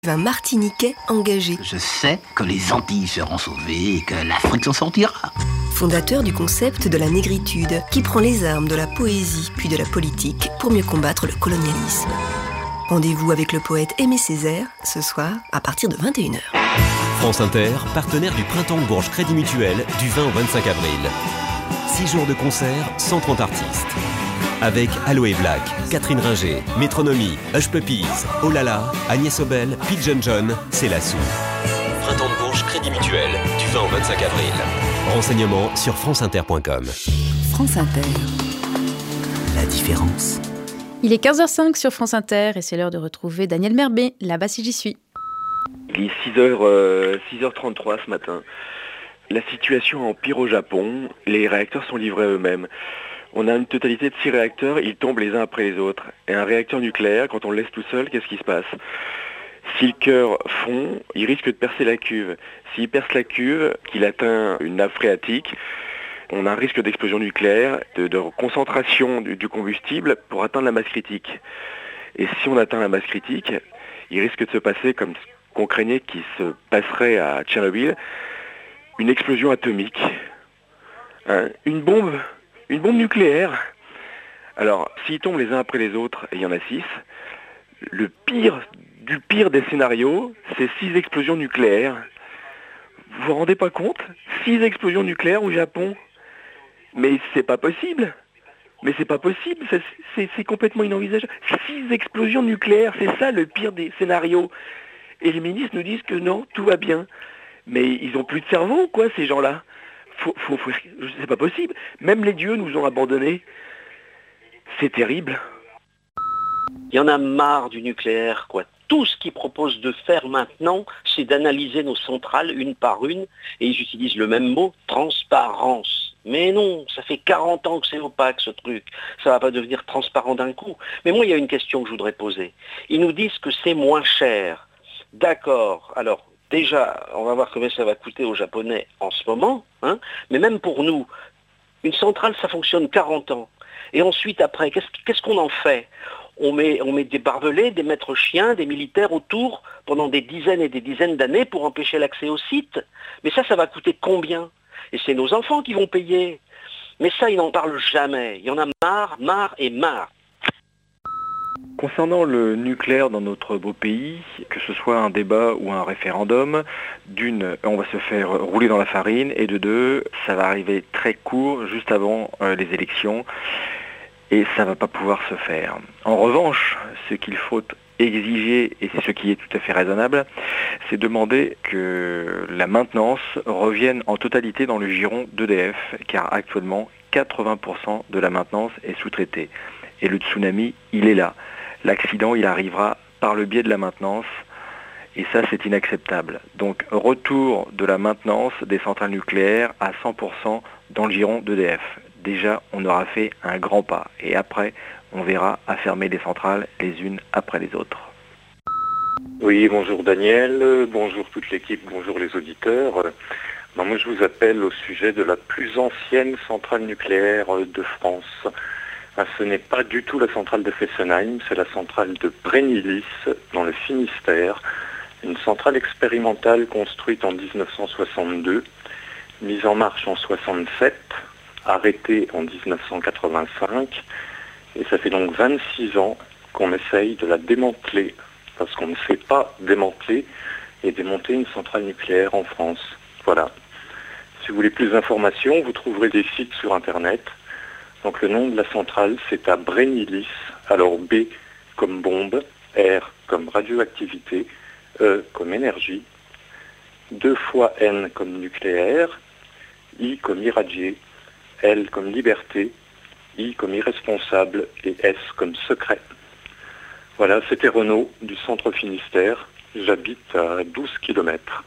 Un Martiniquais engagé. Je sais que les Antilles seront sauvées et que l'Afrique s'en sortira. Fondateur du concept de la négritude, qui prend les armes de la poésie puis de la politique pour mieux combattre le colonialisme. Rendez-vous avec le poète Aimé Césaire, ce soir, à partir de 21h. France Inter, partenaire du Printemps de Bourges Crédit Mutuel, du 20 au 25 avril. 6 jours de concert, 130 artistes. Avec Aloe Black, Catherine Ringer, Métronomie, Hush Puppies, Oh là là, Agnès Obel, Pete John, c'est la soupe. Printemps de Bourges Crédit Mutuel, du 20 au 25 avril. Renseignements sur franceinter.com. France Inter. La différence. Il est 15h05 sur France Inter et c'est l'heure de retrouver Daniel Merbet, là-bas si j'y suis. Il est 6h33 ce matin. La situation empire au Japon, les réacteurs sont livrés à eux-mêmes. On a une totalité de 6 réacteurs, ils tombent les uns après les autres. Et un réacteur nucléaire, quand on le laisse tout seul, qu'est-ce qui se passe ? Si le cœur fond, il risque de percer la cuve. S'il perce la cuve, qu'il atteint une nappe phréatique, on a un risque d'explosion nucléaire, de concentration du combustible pour atteindre la masse critique. Et si on atteint la masse critique, il risque de se passer comme ce qu'on craignait qui se passerait à Tchernobyl, une explosion atomique. Une bombe nucléaire. Alors, s'ils tombent les uns après les autres, et il y en a 6, le pire du pire des scénarios, c'est 6 explosions nucléaires. Vous vous rendez pas compte ? 6 explosions nucléaires au Japon. Mais c'est pas possible. C'est complètement inenvisageable. 6 explosions nucléaires, c'est ça le pire des scénarios. Et les ministres nous disent que non, tout va bien. Mais ils ont plus de cerveau, quoi, ces gens-là. C'est pas possible. Même les dieux nous ont abandonnés. C'est terrible. Il y en a marre du nucléaire, quoi. Tout ce qu'ils proposent de faire maintenant, c'est d'analyser nos centrales une par une, et ils utilisent le même mot, transparence. Mais non, ça fait 40 ans que c'est opaque ce truc. Ça va pas devenir transparent d'un coup. Mais moi, il y a une question que je voudrais poser. Ils nous disent que c'est moins cher. D'accord, alors déjà, on va voir combien ça va coûter aux Japonais en ce moment, mais même pour nous, une centrale, ça fonctionne 40 ans. Et ensuite, après, qu'est-ce qu'on en fait ? On met des barbelés, des maîtres chiens, des militaires autour pendant des dizaines et des dizaines d'années pour empêcher l'accès au site. Mais ça va coûter combien ? Et c'est nos enfants qui vont payer. Mais ça, ils n'en parlent jamais. Il y en a marre et marre. Concernant le nucléaire dans notre beau pays, que ce soit un débat ou un référendum, d'une, on va se faire rouler dans la farine, et de deux, ça va arriver très court, juste avant les élections, et ça ne va pas pouvoir se faire. En revanche, ce qu'il faut exiger, et c'est ce qui est tout à fait raisonnable, c'est demander que la maintenance revienne en totalité dans le giron d'EDF, car actuellement, 80% de la maintenance est sous-traitée. Et le tsunami, il est là. L'accident, il arrivera par le biais de la maintenance, et ça, c'est inacceptable. Donc, retour de la maintenance des centrales nucléaires à 100% dans le giron d'EDF. Déjà, on aura fait un grand pas, et après, on verra à fermer les centrales les unes après les autres. Oui, bonjour Daniel, bonjour toute l'équipe, bonjour les auditeurs. Moi, je vous appelle au sujet de la plus ancienne centrale nucléaire de France. Ce n'est pas du tout la centrale de Fessenheim, c'est la centrale de Brennilis, dans le Finistère, une centrale expérimentale construite en 1962, mise en marche en 1967, arrêtée en 1985, et ça fait donc 26 ans qu'on essaye de la démanteler, parce qu'on ne sait pas démanteler et démonter une centrale nucléaire en France. Voilà. Si vous voulez plus d'informations, vous trouverez des sites sur Internet. Donc le nom de la centrale, c'est à Brennilis, alors B comme bombe, R comme radioactivité, E comme énergie, 2 fois N comme nucléaire, I comme irradié, L comme liberté, I comme irresponsable et S comme secret. Voilà, c'était Renaud du centre Finistère, j'habite à 12 km.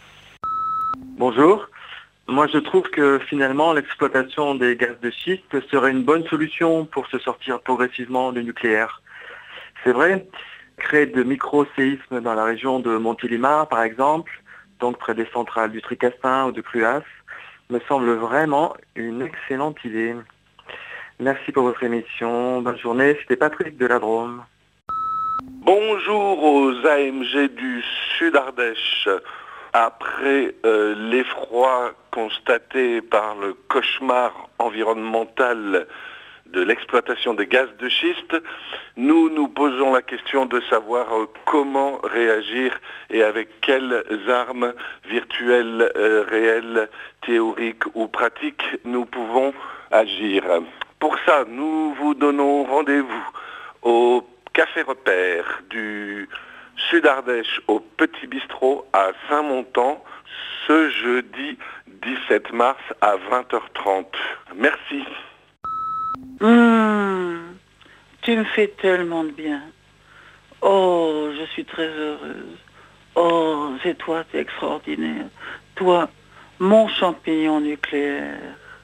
Bonjour. Moi, je trouve que finalement, l'exploitation des gaz de schiste serait une bonne solution pour se sortir progressivement du nucléaire. C'est vrai, créer de micro-séismes dans la région de Montélimar, par exemple, donc près des centrales du Tricastin ou de Cluas, me semble vraiment une excellente idée. Merci pour votre émission. Bonne journée. C'était Patrick de la Drôme. Bonjour aux AMG du Sud-Ardèche. Après l'effroi constaté par le cauchemar environnemental de l'exploitation des gaz de schiste, nous nous posons la question de savoir comment réagir et avec quelles armes virtuelles, réelles, théoriques ou pratiques nous pouvons agir. Pour ça, nous vous donnons rendez-vous au Café Repère du Sud-Ardèche au Petit Bistrot à Saint-Montant ce jeudi 17 mars à 20h30. Merci. Tu me fais tellement de bien. Oh, je suis très heureuse. Oh, c'est toi, t'es extraordinaire. Toi, mon champignon nucléaire.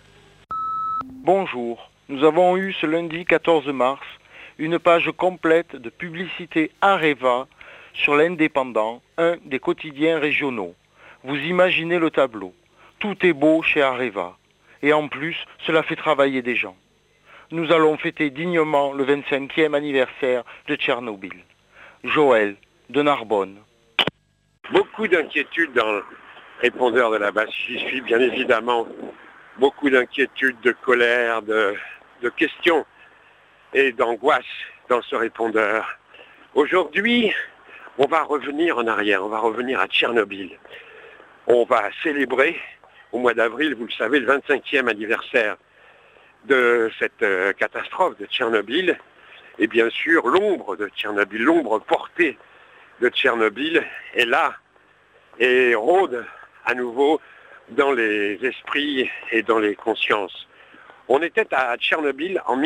Bonjour, nous avons eu ce lundi 14 mars une page complète de publicité Areva sur l'Indépendant, un des quotidiens régionaux. Vous imaginez le tableau. Tout est beau chez Areva. Et en plus, cela fait travailler des gens. Nous allons fêter dignement le 25e anniversaire de Tchernobyl. Joël, de Narbonne. Beaucoup d'inquiétudes dans le répondeur de la base. J'y suis bien évidemment. Beaucoup d'inquiétudes, de colère, de questions et d'angoisse dans ce répondeur. Aujourd'hui, on va revenir en arrière, on va revenir à Tchernobyl. On va célébrer au mois d'avril, vous le savez, le 25e anniversaire de cette catastrophe de Tchernobyl. Et bien sûr, l'ombre de Tchernobyl, l'ombre portée de Tchernobyl est là et rôde à nouveau dans les esprits et dans les consciences. On était à Tchernobyl en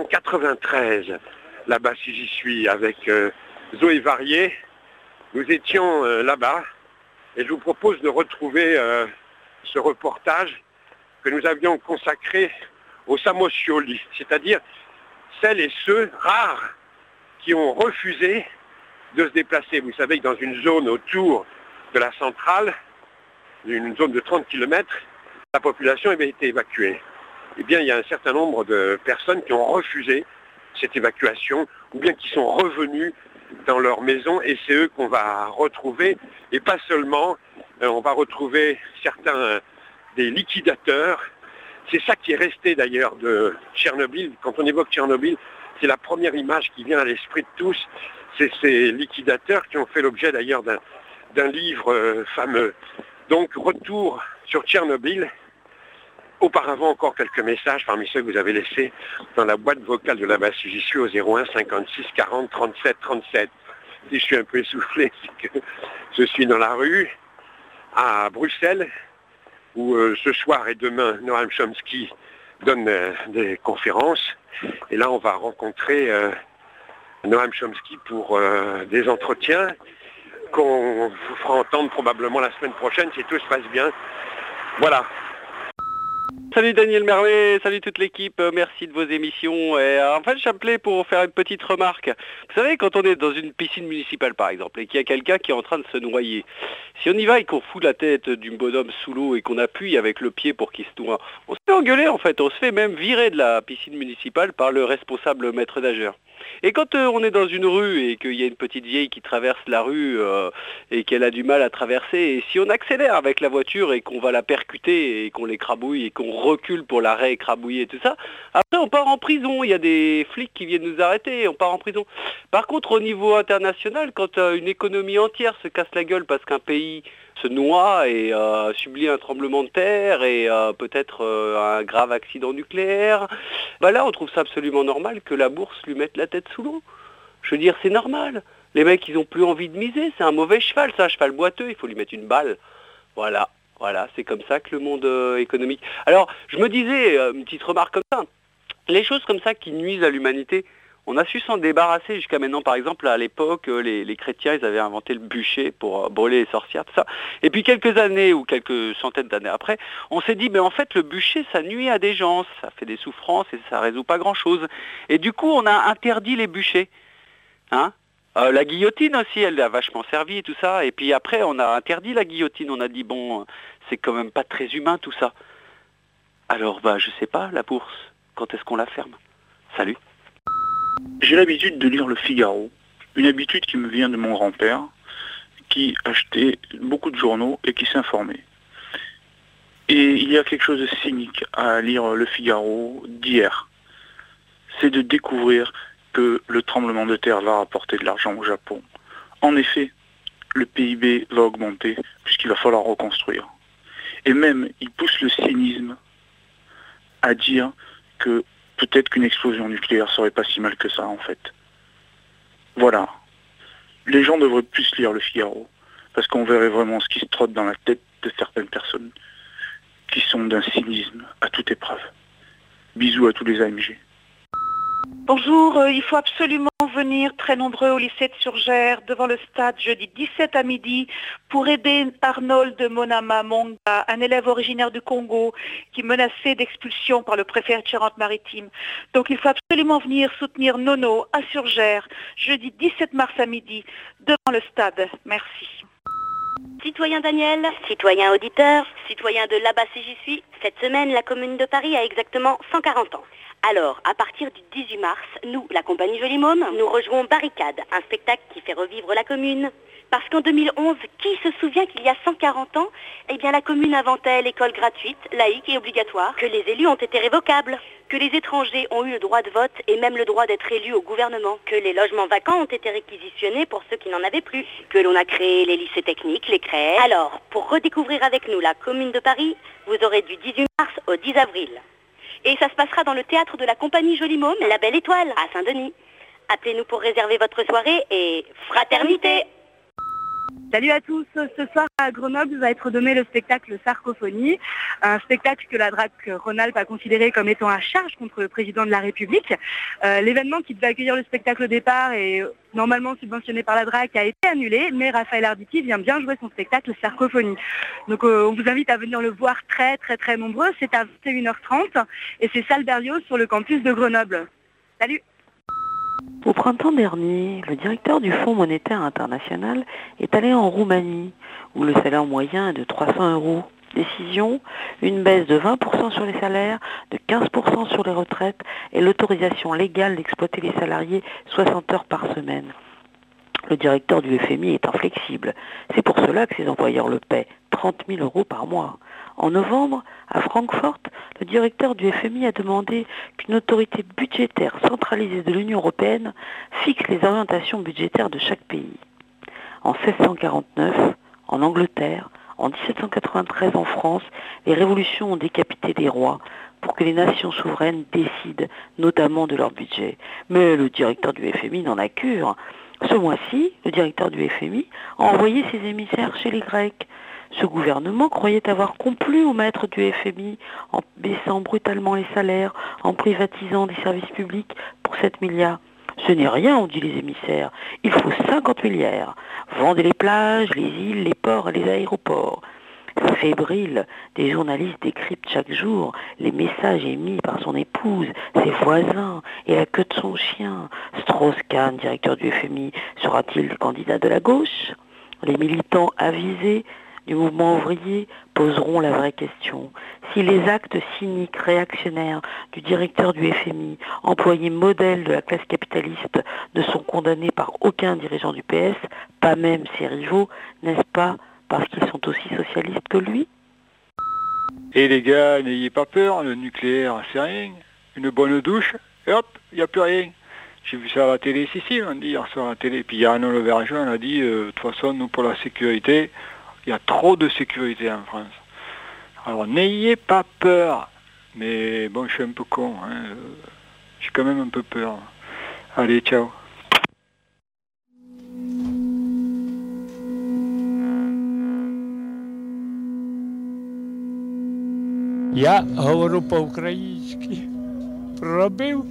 1993, là-bas si j'y suis, avec Zoé Varier. Nous étions là-bas et je vous propose de retrouver ce reportage que nous avions consacré aux samoscialistes, c'est-à-dire celles et ceux rares qui ont refusé de se déplacer. Vous savez que dans une zone autour de la centrale, une zone de 30 km, la population avait été évacuée. Eh bien, il y a un certain nombre de personnes qui ont refusé cette évacuation ou bien qui sont revenus dans leur maison et c'est eux qu'on va retrouver. Et pas seulement, on va retrouver certains des liquidateurs. C'est ça qui est resté d'ailleurs de Tchernobyl. Quand on évoque Tchernobyl, c'est la première image qui vient à l'esprit de tous. C'est ces liquidateurs qui ont fait l'objet d'ailleurs d'un livre fameux. Donc, retour sur Tchernobyl. Auparavant, encore quelques messages parmi ceux que vous avez laissés dans la boîte vocale de la base. J'y suis au 01 56 40 37 37. Si je suis un peu essoufflé, c'est que je suis dans la rue à Bruxelles, où ce soir et demain, Noam Chomsky donne des conférences. Et là, on va rencontrer Noam Chomsky pour des entretiens qu'on vous fera entendre probablement la semaine prochaine, si tout se passe bien. Voilà. Salut Daniel Mermet, salut toute l'équipe, merci de vos émissions. Et en fait, j'appelais pour faire une petite remarque. Vous savez, quand on est dans une piscine municipale par exemple, et qu'il y a quelqu'un qui est en train de se noyer, si on y va et qu'on fout la tête du bonhomme sous l'eau et qu'on appuie avec le pied pour qu'il se noie, on se fait engueuler en fait, on se fait même virer de la piscine municipale par le responsable maître nageur. Et quand on est dans une rue et qu'il y a une petite vieille qui traverse la rue et qu'elle a du mal à traverser, et si on accélère avec la voiture et qu'on va la percuter et qu'on l'écrabouille et qu'on recule pour la réécrabouiller et tout ça, après on part en prison, il y a des flics qui viennent nous arrêter, on part en prison. Par contre au niveau international, quand une économie entière se casse la gueule parce qu'un pays se noie et subit un tremblement de terre et peut-être un grave accident nucléaire, bah là on trouve ça absolument normal que la bourse lui mette la tête sous l'eau. Je veux dire, c'est normal. Les mecs, ils ont plus envie de miser, c'est un mauvais cheval, c'est un cheval boiteux, il faut lui mettre une balle. Voilà, c'est comme ça que le monde économique... Alors, je me disais, une petite remarque comme ça, les choses comme ça qui nuisent à l'humanité, on a su s'en débarrasser jusqu'à maintenant. Par exemple, à l'époque, les chrétiens, ils avaient inventé le bûcher pour brûler les sorcières, tout ça. Et puis quelques années ou quelques centaines d'années après, on s'est dit, mais en fait, le bûcher, ça nuit à des gens, ça fait des souffrances et ça résout pas grand-chose. Et du coup, on a interdit les bûchers. Hein ? La guillotine aussi, elle a vachement servi et tout ça. Et puis après, on a interdit la guillotine. On a dit, bon, c'est quand même pas très humain tout ça. Alors, je sais pas, la bourse, quand est-ce qu'on la ferme ? Salut. J'ai l'habitude de lire Le Figaro une habitude qui me vient de mon grand-père, qui achetait beaucoup de journaux et qui s'informait. Et il y a quelque chose de cynique à lire Le Figaro d'hier. C'est de découvrir que le tremblement de terre va rapporter de l'argent au Japon. En effet, le PIB va augmenter puisqu'il va falloir reconstruire. Et même, il pousse le cynisme à dire que peut-être qu'une explosion nucléaire serait pas si mal que ça, en fait. Voilà. Les gens devraient plus lire Le Figaro, parce qu'on verrait vraiment ce qui se trotte dans la tête de certaines personnes qui sont d'un cynisme à toute épreuve. Bisous à tous les AMG. Bonjour, il faut absolument venir très nombreux au lycée de Surgères devant le stade jeudi 17 à midi pour aider Arnold Monama Monga, un élève originaire du Congo qui est menacé d'expulsion par le préfet de Charente-Maritime. Donc il faut absolument venir soutenir Nono à Surgères jeudi 17 mars à midi devant le stade. Merci. Citoyen Daniel, citoyen auditeur, citoyen de là-bas si j'y suis, cette semaine la commune de Paris a exactement 140 ans. Alors, à partir du 18 mars, nous, la compagnie Joli Môme, nous rejouons Barricade, un spectacle qui fait revivre la commune. Parce qu'en 2011, qui se souvient qu'il y a 140 ans, eh bien la commune inventait l'école gratuite, laïque et obligatoire, que les élus ont été révocables, que les étrangers ont eu le droit de vote et même le droit d'être élus au gouvernement, que les logements vacants ont été réquisitionnés pour ceux qui n'en avaient plus, que l'on a créé les lycées techniques, les crèches. Alors, pour redécouvrir avec nous la commune de Paris, vous aurez du 18 mars au 10 avril. Et ça se passera dans le théâtre de la compagnie Joli Môme, La Belle Étoile, à Saint-Denis. Appelez-nous pour réserver votre soirée et fraternité. Salut à tous, ce soir à Grenoble va être donné le spectacle Sarcophonie, un spectacle que la DRAC Rhône-Alpes a considéré comme étant à charge contre le président de la République. L'événement qui devait accueillir le spectacle au départ et normalement subventionné par la DRAC a été annulé, mais Raphaël Arditi vient bien jouer son spectacle Sarcophonie. Donc on vous invite à venir le voir très nombreux, c'est à 21h30 et c'est salle Berlioz sur le campus de Grenoble. Salut! Au printemps dernier, le directeur du Fonds monétaire international est allé en Roumanie, où le salaire moyen est de 300 €. Décision, une baisse de 20% sur les salaires, de 15% sur les retraites et l'autorisation légale d'exploiter les salariés 60 heures par semaine. Le directeur du FMI est inflexible. C'est pour cela que ses employeurs le paient 30 000 € par mois. En novembre, à Francfort, le directeur du FMI a demandé qu'une autorité budgétaire centralisée de l'Union européenne fixe les orientations budgétaires de chaque pays. En 1649, en Angleterre, en 1793 en France, les révolutions ont décapité les rois pour que les nations souveraines décident notamment de leur budget. Mais le directeur du FMI n'en a cure. Ce mois-ci, le directeur du FMI a envoyé ses émissaires chez les Grecs. Ce gouvernement croyait avoir complu au maître du FMI en baissant brutalement les salaires, en privatisant des services publics pour 7 milliards. Ce n'est rien, ont dit les émissaires. Il faut 50 milliards. Vendez les plages, les îles, les ports et les aéroports. Fébrile, des journalistes décryptent chaque jour les messages émis par son épouse, ses voisins et la queue de son chien. Strauss-Kahn, directeur du FMI, sera-t-il le candidat de la gauche? Les militants avisés du mouvement ouvrier poseront la vraie question. Si les actes cyniques réactionnaires du directeur du FMI, employé modèle de la classe capitaliste, ne sont condamnés par aucun dirigeant du PS, pas même ses rivaux, n'est-ce pas parce qu'ils sont aussi socialistes que lui? Et les gars, n'ayez pas peur, le nucléaire c'est rien. Une bonne douche, et hop, il n'y a plus rien. J'ai vu ça à la télé, si, on dit hier soir à la télé. Puis Arnaud Le Verger, on a dit, de toute façon, nous pour la sécurité, il y a trop de sécurité en France. Alors n'ayez pas peur. Mais bon, je suis un peu con. Hein. J'ai quand même un peu peur. Allez, ciao. Я говорю по-українськи. Пробив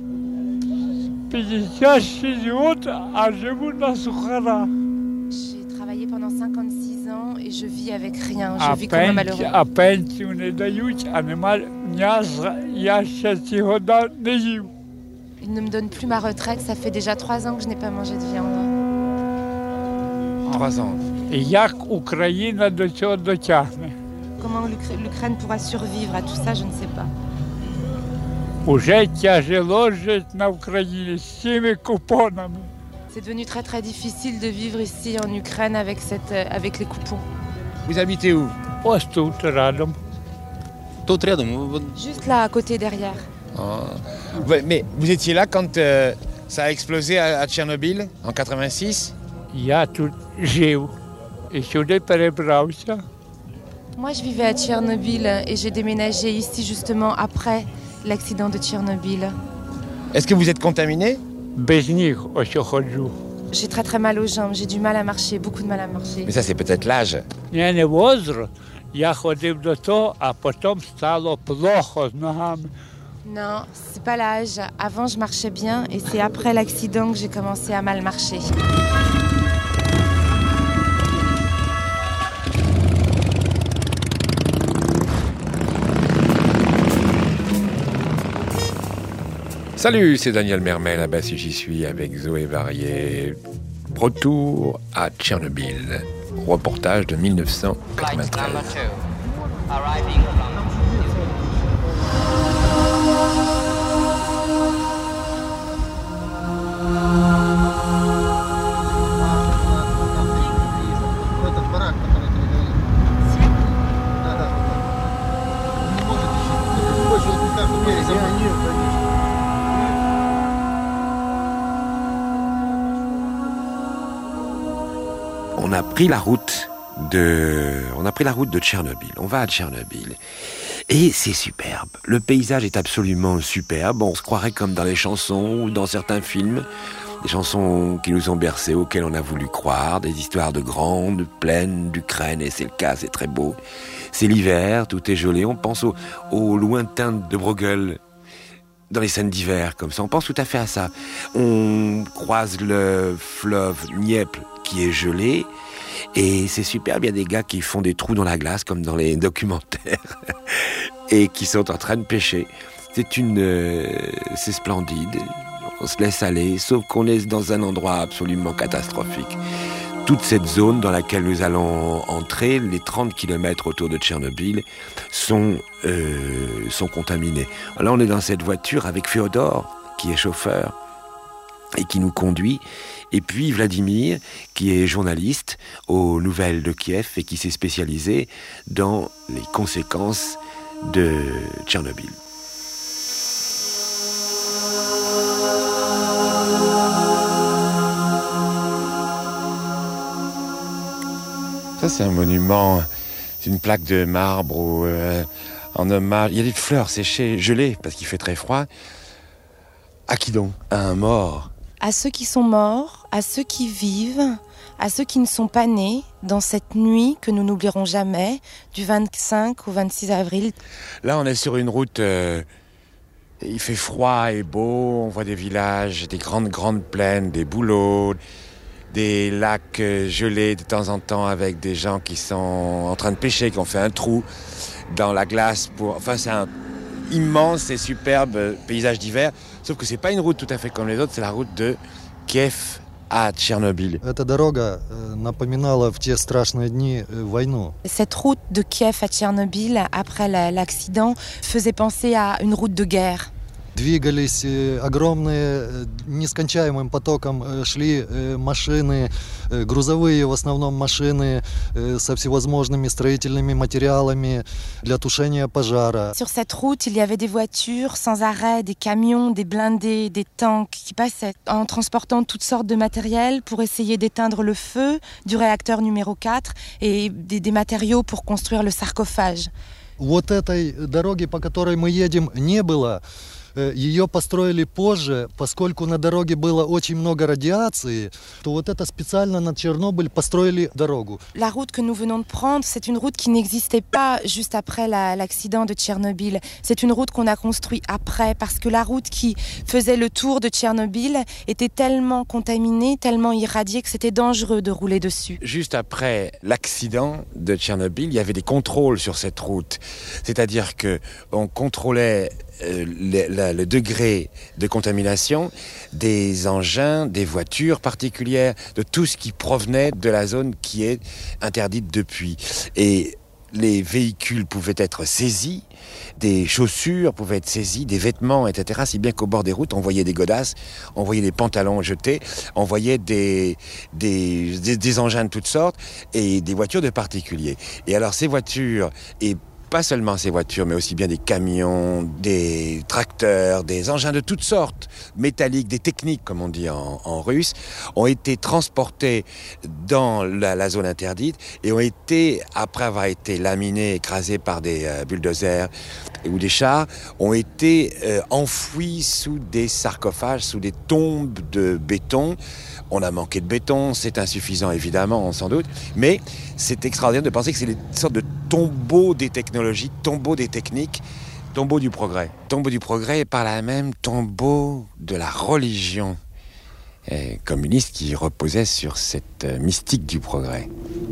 56 років, а живу на Сухарах. J'ai travaillé pendant 56 ans et je vis avec rien. Je vis comme un malheureux. А пенсію не дають, а нема м'яса. Я ще ці года не їв. Ils ne me donnent plus ma retraite. Ça fait déjà 3 ans que je n'ai pas mangé de viande. 3 ans. І як Україна до цього дотягне? Comment l'Ukraine pourra survivre à tout ça, je ne sais pas. Уже тяжело жити на Україні з цими купонами. C'est devenu très très difficile de vivre ici en Ukraine avec les coupons. Vous habitez où? Juste là, à côté, derrière. Ouais, mais vous étiez là quand ça a explosé à Tchernobyl, en 86? Moi, je vivais à Tchernobyl et j'ai déménagé ici justement après l'accident de Tchernobyl. Est-ce que vous êtes contaminé? J'ai très très mal aux jambes, j'ai du mal à marcher, beaucoup de mal à marcher. Mais ça, c'est peut-être l'âge. Non, c'est pas l'âge. Avant, je marchais bien et c'est après l'accident que j'ai commencé à mal marcher. Salut, c'est Daniel Mermel, à Bassi j'y suis avec Zoé Varier. Retour à Tchernobyl. Reportage de 1993. On a pris la route de Tchernobyl. On va à Tchernobyl. Et c'est superbe. Le paysage est absolument superbe. On se croirait comme dans les chansons ou dans certains films. Des chansons qui nous ont bercés, auxquelles on a voulu croire. Des histoires de grandes plaines d'Ukraine. Et c'est le cas, c'est très beau. C'est l'hiver, tout est gelé. On pense au lointain de Brogel. Dans les scènes d'hiver, comme ça. On pense tout à fait à ça. On croise le fleuve Dniepr qui est gelé. Et c'est superbe, il y a des gars qui font des trous dans la glace, comme dans les documentaires, et qui sont en train de pêcher. C'est splendide. On se laisse aller, sauf qu'on est dans un endroit absolument catastrophique. Toute cette zone dans laquelle nous allons entrer, les 30 km autour de Tchernobyl, sont contaminés. Là, on est dans cette voiture avec Féodor, qui est chauffeur, et qui nous conduit. Et puis Vladimir, qui est journaliste aux Nouvelles de Kiev et qui s'est spécialisé dans les conséquences de Tchernobyl. Ça, c'est un monument, c'est une plaque de marbre en hommage. Il y a des fleurs séchées, gelées, parce qu'il fait très froid. À qui donc? À un mort. À ceux qui sont morts, à ceux qui vivent, à ceux qui ne sont pas nés dans cette nuit que nous n'oublierons jamais, du 25 au 26 avril. Là, on est sur une route, il fait froid et beau, on voit des villages, des grandes plaines, des bouleaux, des lacs gelés de temps en temps avec des gens qui sont en train de pêcher, qui ont fait un trou dans la glace Enfin, c'est un immense et superbe paysage d'hiver. Sauf que c'est pas une route tout à fait comme les autres, c'est la route de Kiev à Tchernobyl. Cette route de Kiev à Tchernobyl, après l'accident, faisait penser à une route de guerre. Двигались огромные, нескончаемым потоком шли машины, грузовые в основном машины со всевозможными строительными материалами для тушения пожара. Sur cette route, il y avait des voitures sans arrêt, des camions, des blindés, des tanks qui passaient en transportant toutes sortes de matériel pour essayer d'éteindre le feu du réacteur numéro 4 et des matériaux pour construire le sarcophage. Вот этой дороги, по которой мы едем, не было. Ее построили позже, поскольку на дороге было очень много радиации, то вот это специально на Чернобыль построили дорогу. La route que nous venons de prendre, c'est une route qui n'existait pas juste après l'accident de Tchernobyl. C'est une route qu'on a construite après parce que la route qui faisait le tour de Tchernobyl était tellement contaminée, tellement irradiée que c'était dangereux de rouler dessus. Juste après l'accident de Tchernobyl, il y avait des contrôles sur cette route. C'est-à-dire qu'on contrôlait le degré de contamination des engins, des voitures particulières, de tout ce qui provenait de la zone qui est interdite depuis. Et les véhicules pouvaient être saisis, des chaussures pouvaient être saisies, des vêtements, etc. Si bien qu'au bord des routes, on voyait des godasses, on voyait des pantalons jetés, on voyait des engins de toutes sortes et des voitures de particuliers. Et alors ces voitures, et pas seulement ces voitures, mais aussi bien des camions, des tracteurs, des engins de toutes sortes, métalliques, des techniques, comme on dit en russe, ont été transportés dans la zone interdite et ont été, après avoir été laminés, écrasés par des bulldozers ou des chars, ont été enfouis sous des sarcophages, sous des tombes de béton. On a manqué de béton, c'est insuffisant évidemment, sans doute, mais c'est extraordinaire de penser que c'est des sortes de tombeaux des technologies, tombeaux des techniques, tombeaux du progrès. Tombeaux du progrès et par là même tombeaux de la religion communiste qui reposait sur cette mystique du progrès.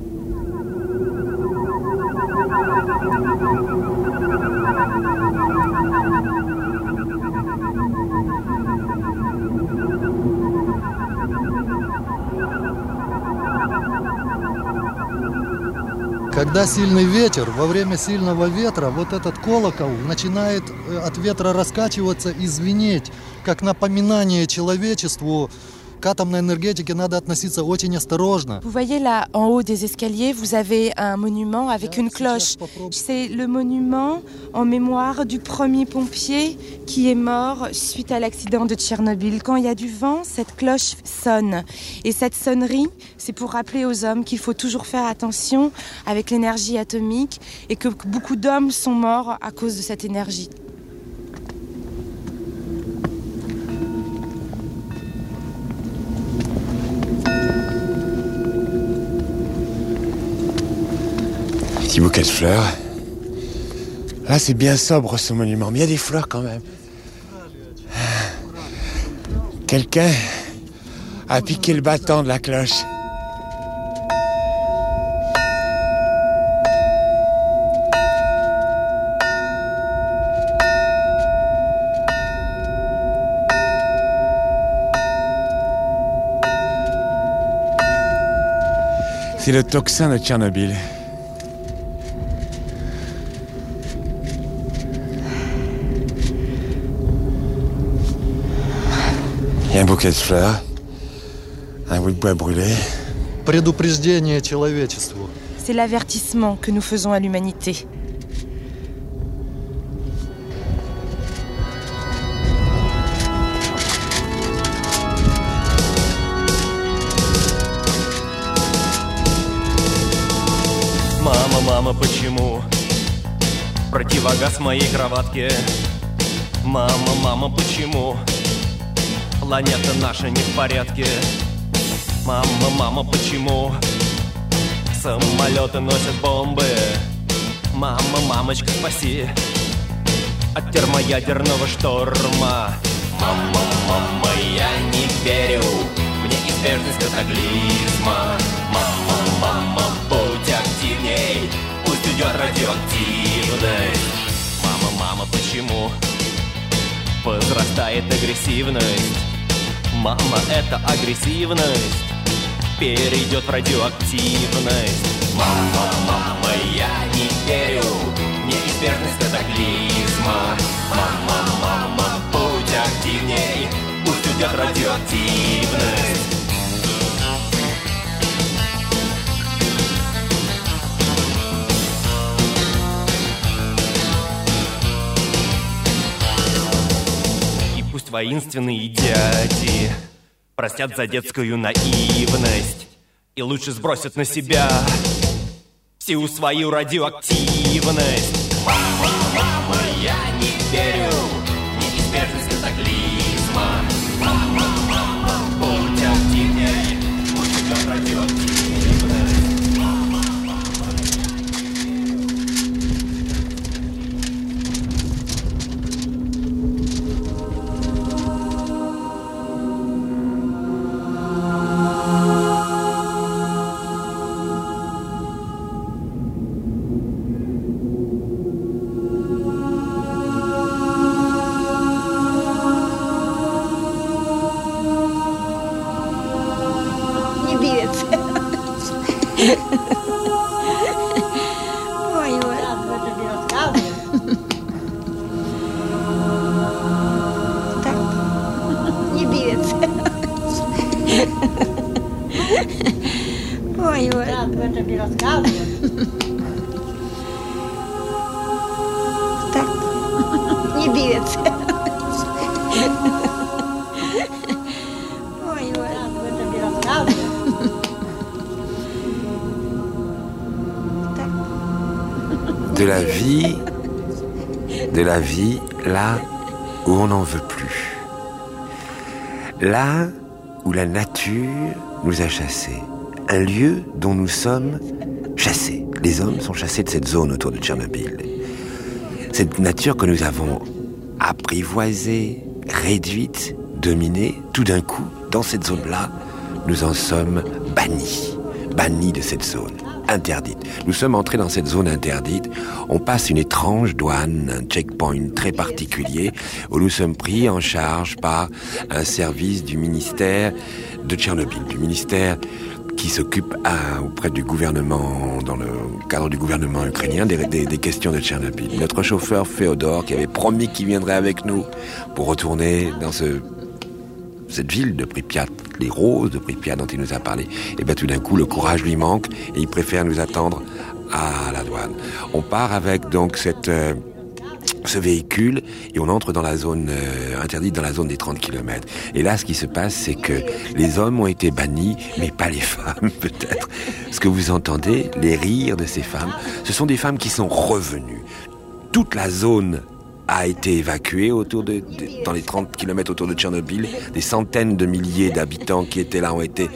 Когда сильный ветер, во время сильного ветра вот этот колокол начинает от ветра раскачиваться и звенеть, как напоминание человечеству. К атомной энергетике надо относиться очень осторожно. Vous voyez là, en haut des escaliers, vous avez un monument avec une cloche. C'est le monument en mémoire du premier pompier qui est mort suite à l'accident de Tchernobyl. Quand il y a du vent, cette cloche sonne. Et cette sonnerie, c'est pour rappeler aux hommes qu'il faut toujours faire attention avec l'énergie atomique et que beaucoup d'hommes sont morts à cause de cette énergie. Petit bouquet de fleurs. Là, c'est bien sobre ce monument, mais il y a des fleurs quand même. Quelqu'un a piqué le battant de la cloche. C'est le tocsin de Tchernobyl. Il y a un bouquet de fleurs, un bout de bois brûlé. Предупреждение человечеству. C'est l'avertissement que nous faisons à l'humanité. Мама, мама, почему противогаз в моей кроватке? Мама, мама, почему планета наша не в порядке? Мама, мама, почему самолеты носят бомбы? Мама, мамочка, спаси от термоядерного шторма. Мама, мама, я не верю в неизбежность катаклизма. Мама, мама, будь активней, пусть уйдет радиоактивность. Мама, мама, почему возрастает агрессивность? Мама, эта агрессивность перейдет в радиоактивность. Мама, мама, я не верю в неизбежность катаклизма. Мама, мама, будь активней, пусть уйдет радиоактивность. Воинственные дяди простят за детскую наивность и лучше сбросят на себя всю свою радиоактивность. Мама, мама, я не верю в неизбежность катаклизма. Мама, мама, будь активней, пусть идет радиоактивность. Ой, ой. Я тобі розказую. Так, не дивиться. Ой, ой. Я тобі розказую. De la vie là où on n'en veut plus. Là où la nature nous a chassés. Un lieu dont nous sommes chassés. Les hommes sont chassés de cette zone autour de Tchernobyl. Cette nature que nous avons apprivoisée, réduite, dominée, tout d'un coup, dans cette zone-là, nous en sommes bannis. Bannis de cette zone. Interdite. Nous sommes entrés dans cette zone interdite. On passe une étrange douane, un checkpoint très particulier, où nous sommes pris en charge par un service du ministère de Tchernobyl, du ministère qui s'occupe auprès du gouvernement, dans le cadre du gouvernement ukrainien, des questions de Tchernobyl. Notre chauffeur Féodor, qui avait promis qu'il viendrait avec nous pour retourner dans cette ville de Pripyat, les roses de Pripyat dont il nous a parlé, et bien tout d'un coup le courage lui manque et il préfère nous attendre à la douane. On part avec donc ce véhicule et on entre dans la zone interdite, dans la zone des 30 km. Et là, ce qui se passe, c'est que les hommes ont été bannis, mais pas les femmes, peut-être. Ce que vous entendez, les rires de ces femmes, ce sont des femmes qui sont revenues. Toute la zone a été évacuée dans les 30 km autour de Tchernobyl. Des centaines de milliers d'habitants qui étaient là ont été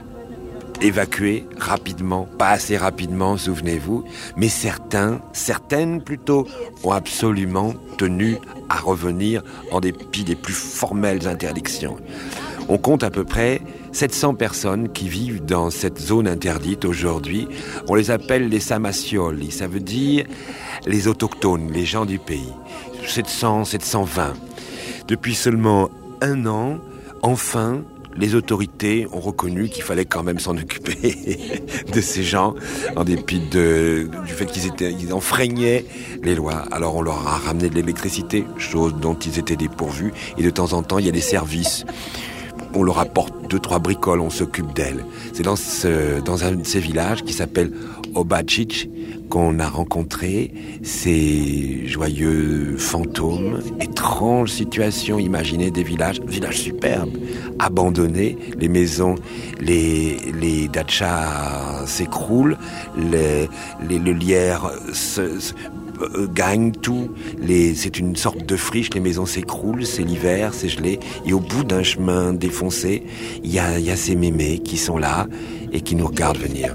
évacués rapidement, pas assez rapidement, souvenez-vous, mais certaines plutôt, ont absolument tenu à revenir en dépit des plus formelles interdictions. On compte à peu près 700 personnes qui vivent dans cette zone interdite aujourd'hui. On les appelle les Samasioli, ça veut dire les autochtones, les gens du pays. 700, 720. Depuis seulement un an, enfin, les autorités ont reconnu qu'il fallait quand même s'en occuper de ces gens, en dépit du fait qu'ils enfreignaient les lois. Alors on leur a ramené de l'électricité, chose dont ils étaient dépourvus, et de temps en temps il y a des services. On leur apporte 2-3 bricoles, on s'occupe d'elles. C'est dans un de ces villages qui s'appelle Obačić qu'on a rencontré ces joyeux fantômes, étranges situations. Imaginez des villages superbes, abandonnés, les maisons, les dachas s'écroulent, le lierre gagne tout, c'est une sorte de friche, les maisons s'écroulent, c'est l'hiver, c'est gelé, et au bout d'un chemin défoncé, il y a ces mémés qui sont là et qui nous regardent venir.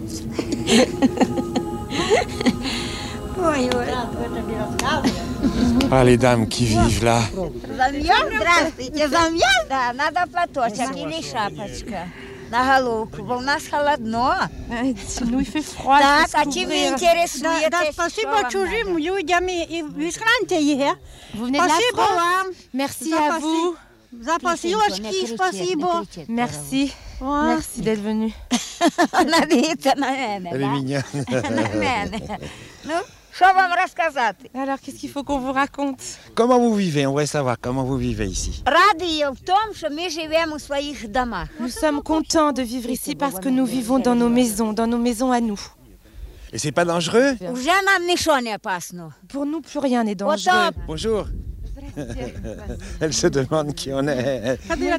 Ah, les dames qui vivent là. Здравствуйте, замьяз? Да, надо платочек или шапочка. На головку, у нас холодно. Nous, il fait froid. Так, а чем вы интересуетесь? Да, спасибо чужим людям и вишранте. Vous venez de la Спасибо France. вам. Merci à vous. За посилочки, спасибо. Merci. Merci d'être venu. Elle est mignonne. Ну, що вам розказати? Alors, qu'est-ce qu'il faut qu'on vous raconte? Comment vous vivez? On voudrait savoir comment vous vivez ici. Радіє в тому, що ми живемо у своїх домах. Nous sommes contents de vivre ici parce que nous vivons dans nos maisons à nous. Et c'est pas dangereux? Уже нам нічого не опасно. Pour nous, plus rien n'est dangereux. Bonjour. Elle se demande qui on est.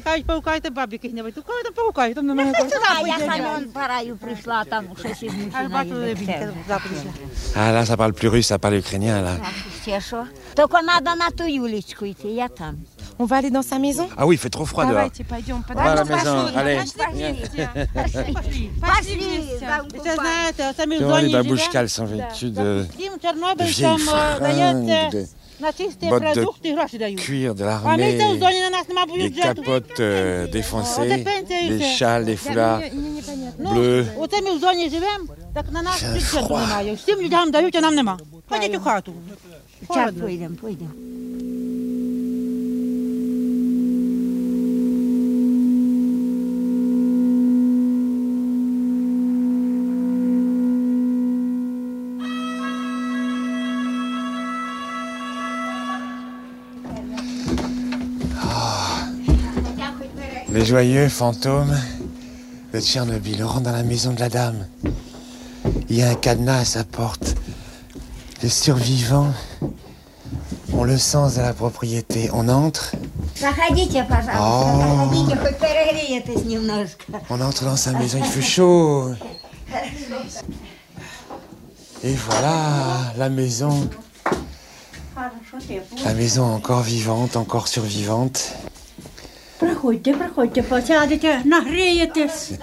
Я сама параю прийшла, там щось із мужчиною. Ah là, ça parle plus russe, ça parle ukrainien là. Ще що? Тільки треба на ту Юлічку йти, я там. On va aller dans sa maison? Ah oui, il fait trop froid dehors. Давайте пойдем. On va à la maison, allez. Tu vois, les babouchkas, elles sont vêtues de vieilles fringues, de bottes de cuir de l'armée, des capotes défoncées, des châles, des foulards bleus. C'est froid. Всім людям дають, а нам нема. Ходіть у хату. Зараз пойдемо. Les joyeux fantômes de Tchernobyl. On rentre dans la maison de la dame. Il y a un cadenas à sa porte. Les survivants ont le sens de la propriété. On entre. Заходите, пожалуйста. Oh. Заходите, хоть перегреетесь немножко. On entre dans sa maison, il fait chaud. Et voilà, la maison. La maison encore vivante, encore survivante. Проходьте, проходьте, посядете, нагреетесь.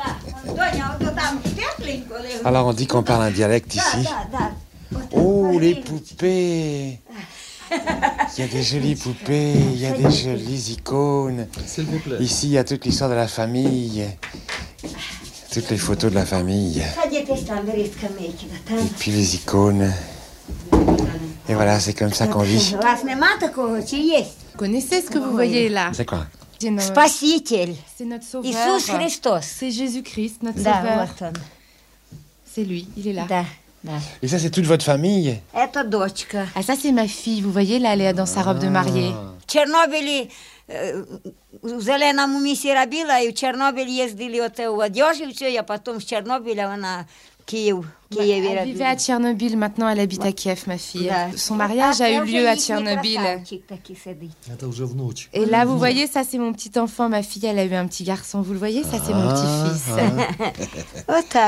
Alors on dit qu'on parle un dialecte ici. Oh, les poupées! Il y a des jolies poupées, il y a des jolies icônes. S'il vous plaît. Ici, il y a toute l'histoire de la famille. Toutes les photos de la famille. Et puis les icônes. Et voilà, c'est comme ça qu'on vit. Vous connaissez ce que vous voyez là? C'est quoi? Спаситель. C'est notre sauveur. Иисус Христос. C'est Jésus-Christ, notre Да, sauveur. вот он. C'est lui, il est là. Да, да. Et ça, c'est toute votre famille? Это дочка. Ah, ça, c'est ma fille. Vous voyez, là, elle est dans sa robe de mariée. В Чорнобилі в зеленому місці робила, і в Чорнобиль їздили оце в одежі, все, а потім з Чорнобиля вона Киев. Elle vivait à Tchernobyl, maintenant elle habite à Kiev, ma fille. Son mariage a eu lieu à Tchernobyl. Et là, vous voyez, ça c'est mon petit enfant, ma fille, elle a eu un petit garçon. Vous le voyez, ça c'est mon petit-fils.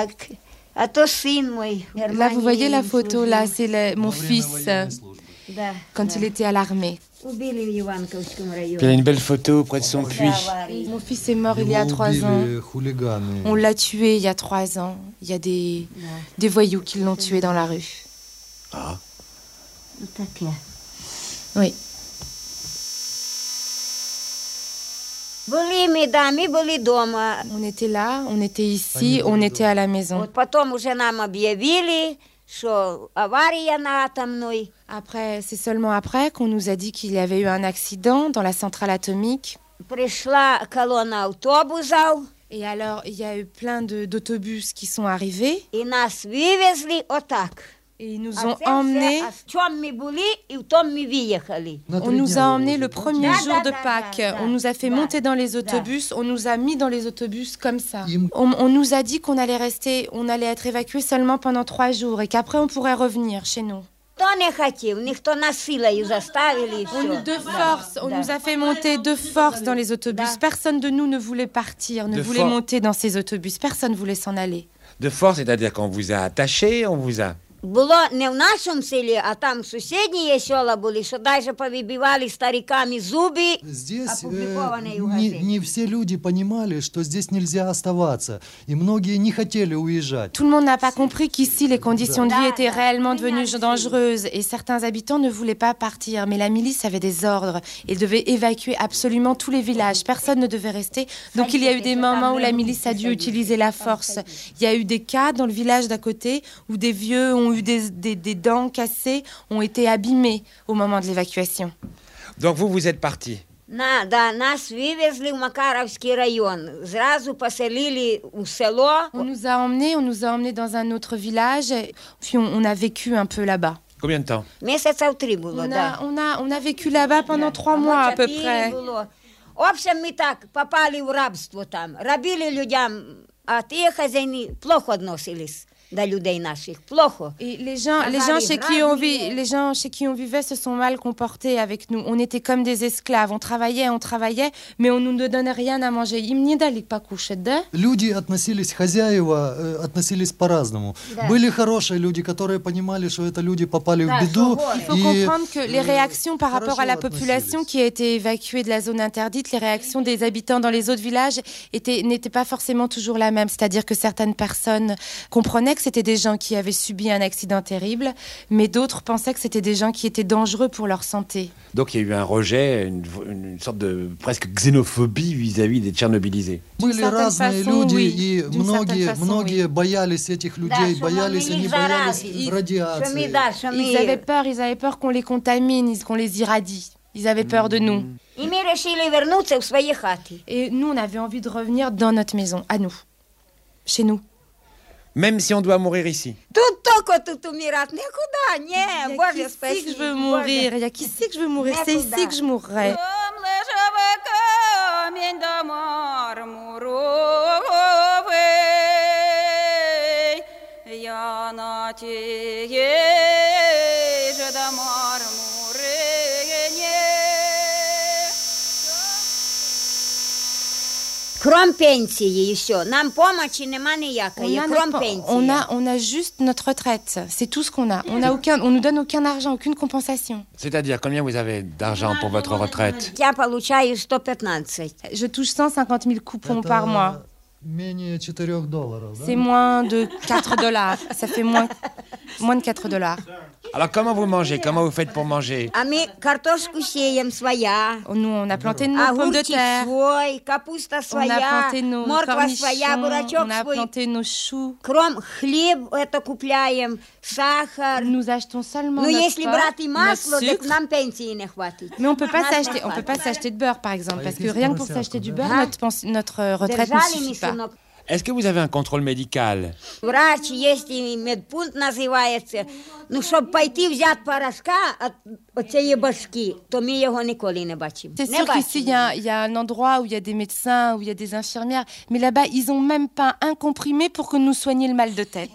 Là, vous voyez la photo, là, c'est mon fils quand il était à l'armée. Puis il y a une belle photo près de son puits. Mon fils est mort il y a 3 ans. On l'a tué il y a 3 ans. Il y a des voyous qui l'ont tué dans la rue. Ah. Oui. On était là, on était ici, on était à la maison. Après, c'est seulement après qu'on nous a dit qu'il y avait eu un accident dans la centrale atomique. Et alors, il y a eu plein d'autobus qui sont arrivés. Et ils nous ont emmenés. On nous a emmenés le premier jour de Pâques. On nous a fait monter dans les autobus. On nous a mis dans les autobus comme ça. On nous a dit qu'on allait rester, on allait être évacués seulement pendant 3 jours et qu'après on pourrait revenir chez nous. On nous a fait monter de force dans les autobus. Personne de nous ne voulait partir, ne voulait monter dans ces autobus. Personne ne voulait s'en aller. De force, c'est-à-dire qu'on vous a attaché, on vous a... Було не в нашому селі, а там сусідні села були, що навіть повибивали стариками зуби. Здесь не все люди понимали, что здесь нельзя оставаться, и многие не хотели уезжать. Tout le monde n'a pas compris qu'ici les conditions de vie étaient réellement devenues dangereuses et certains habitants ne voulaient pas partir. Mais la milice avait des ordres. Ils devaient évacuer absolument tous les villages. Personne ne devait rester. Donc il y a eu des moments où la milice a dû utiliser la force. Il y a eu des cas dans le village d'à côté où des vieux ont eu des dents cassées, ont été abîmés au moment de l'évacuation. Donc vous êtes partis? Да, нас вивезли в Макаровский район. Зразу поселили у село. On nous a emmenés dans un autre village, puis on a vécu un peu là-bas. Combien de temps? Месяцев 3 було, да. On a vécu là-bas pendant 3 mois à peu près. В общем, мы так попали в рабство там. Рабили людям, а те хозяины плохо относились. Et les gens chez qui on vivait se sont mal comportés avec nous. On était comme des esclaves. On travaillait, mais on nous ne donnait rien à manger. Им не дали покушать, да? Люди относились, хозяева относились по-разному. Были хорошие люди, которые понимали, что это люди попали в беду. Il faut comprendre que les réactions par rapport à la population qui a été évacuée de la zone interdite, les réactions des habitants dans les autres villages n'étaient pas forcément toujours la même. C'est-à-dire que certaines personnes comprenaient que c'était des gens qui avaient subi un accident terrible, mais d'autres pensaient que c'était des gens qui étaient dangereux pour leur santé. Donc il y a eu un rejet, une sorte de presque xénophobie vis-à-vis des Tchernobylisés. Были разные люди, и многие боялись этих людей, боялись радиации. Ils avaient peur qu'on les contamine, qu'on les irradie. Ils avaient peur de nous. Et nous, on avait envie de revenir dans notre maison, à nous, chez nous. Même si on doit mourir ici. Il y a qu'ici que je veux mourir. C'est ici que je mourrai. Кром пенсии еще. Нам помощи нема никакой, кром пенсии. On a juste notre retraite. C'est tout ce qu'on a. On nous donne aucun argent, aucune compensation. C'est-à-dire, combien vous avez d'argent pour votre retraite? Я получаю 115. Je touche 150 000 coupons par mois. Менее $4, да? C'est moins de $4. Ça fait moins de $4. Alors, comment vous mangez? Comment vous faites pour manger? А мы картошку сеем своя. Nous, on a planté nos pommes de terre. свой, капуста On a своя, planté nos морква своя, cornichons. бурачок On a свой. planté nos choux. Кром хлеб это купляем, сахар. Nous achetons seulement Ну notre если pain, брать и масло, notre так sucre. нам пенсии не хватит. Mais on peut pas Нас s'acheter de beurre, par exemple, parce que qu'est-ce rien qu'on que pour va s'acheter du faire, beurre, notre retraite ne Держали suffit pas. мисунок. Est-ce que vous avez un contrôle médical? Врач есть, и медпункт називається. Ну, щоб пойти взяти порошка от цієї башки, то ми його ніколи не бачимо. C'est sûr qu'ici, il y a un endroit où il y a des médecins, où il y a des infirmières, mais là-bas, ils n'ont même pas un comprimé pour que nous soignions le mal de tête.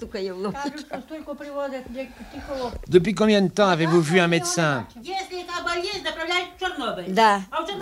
Depuis combien de temps avez-vous vu un médecin? Да.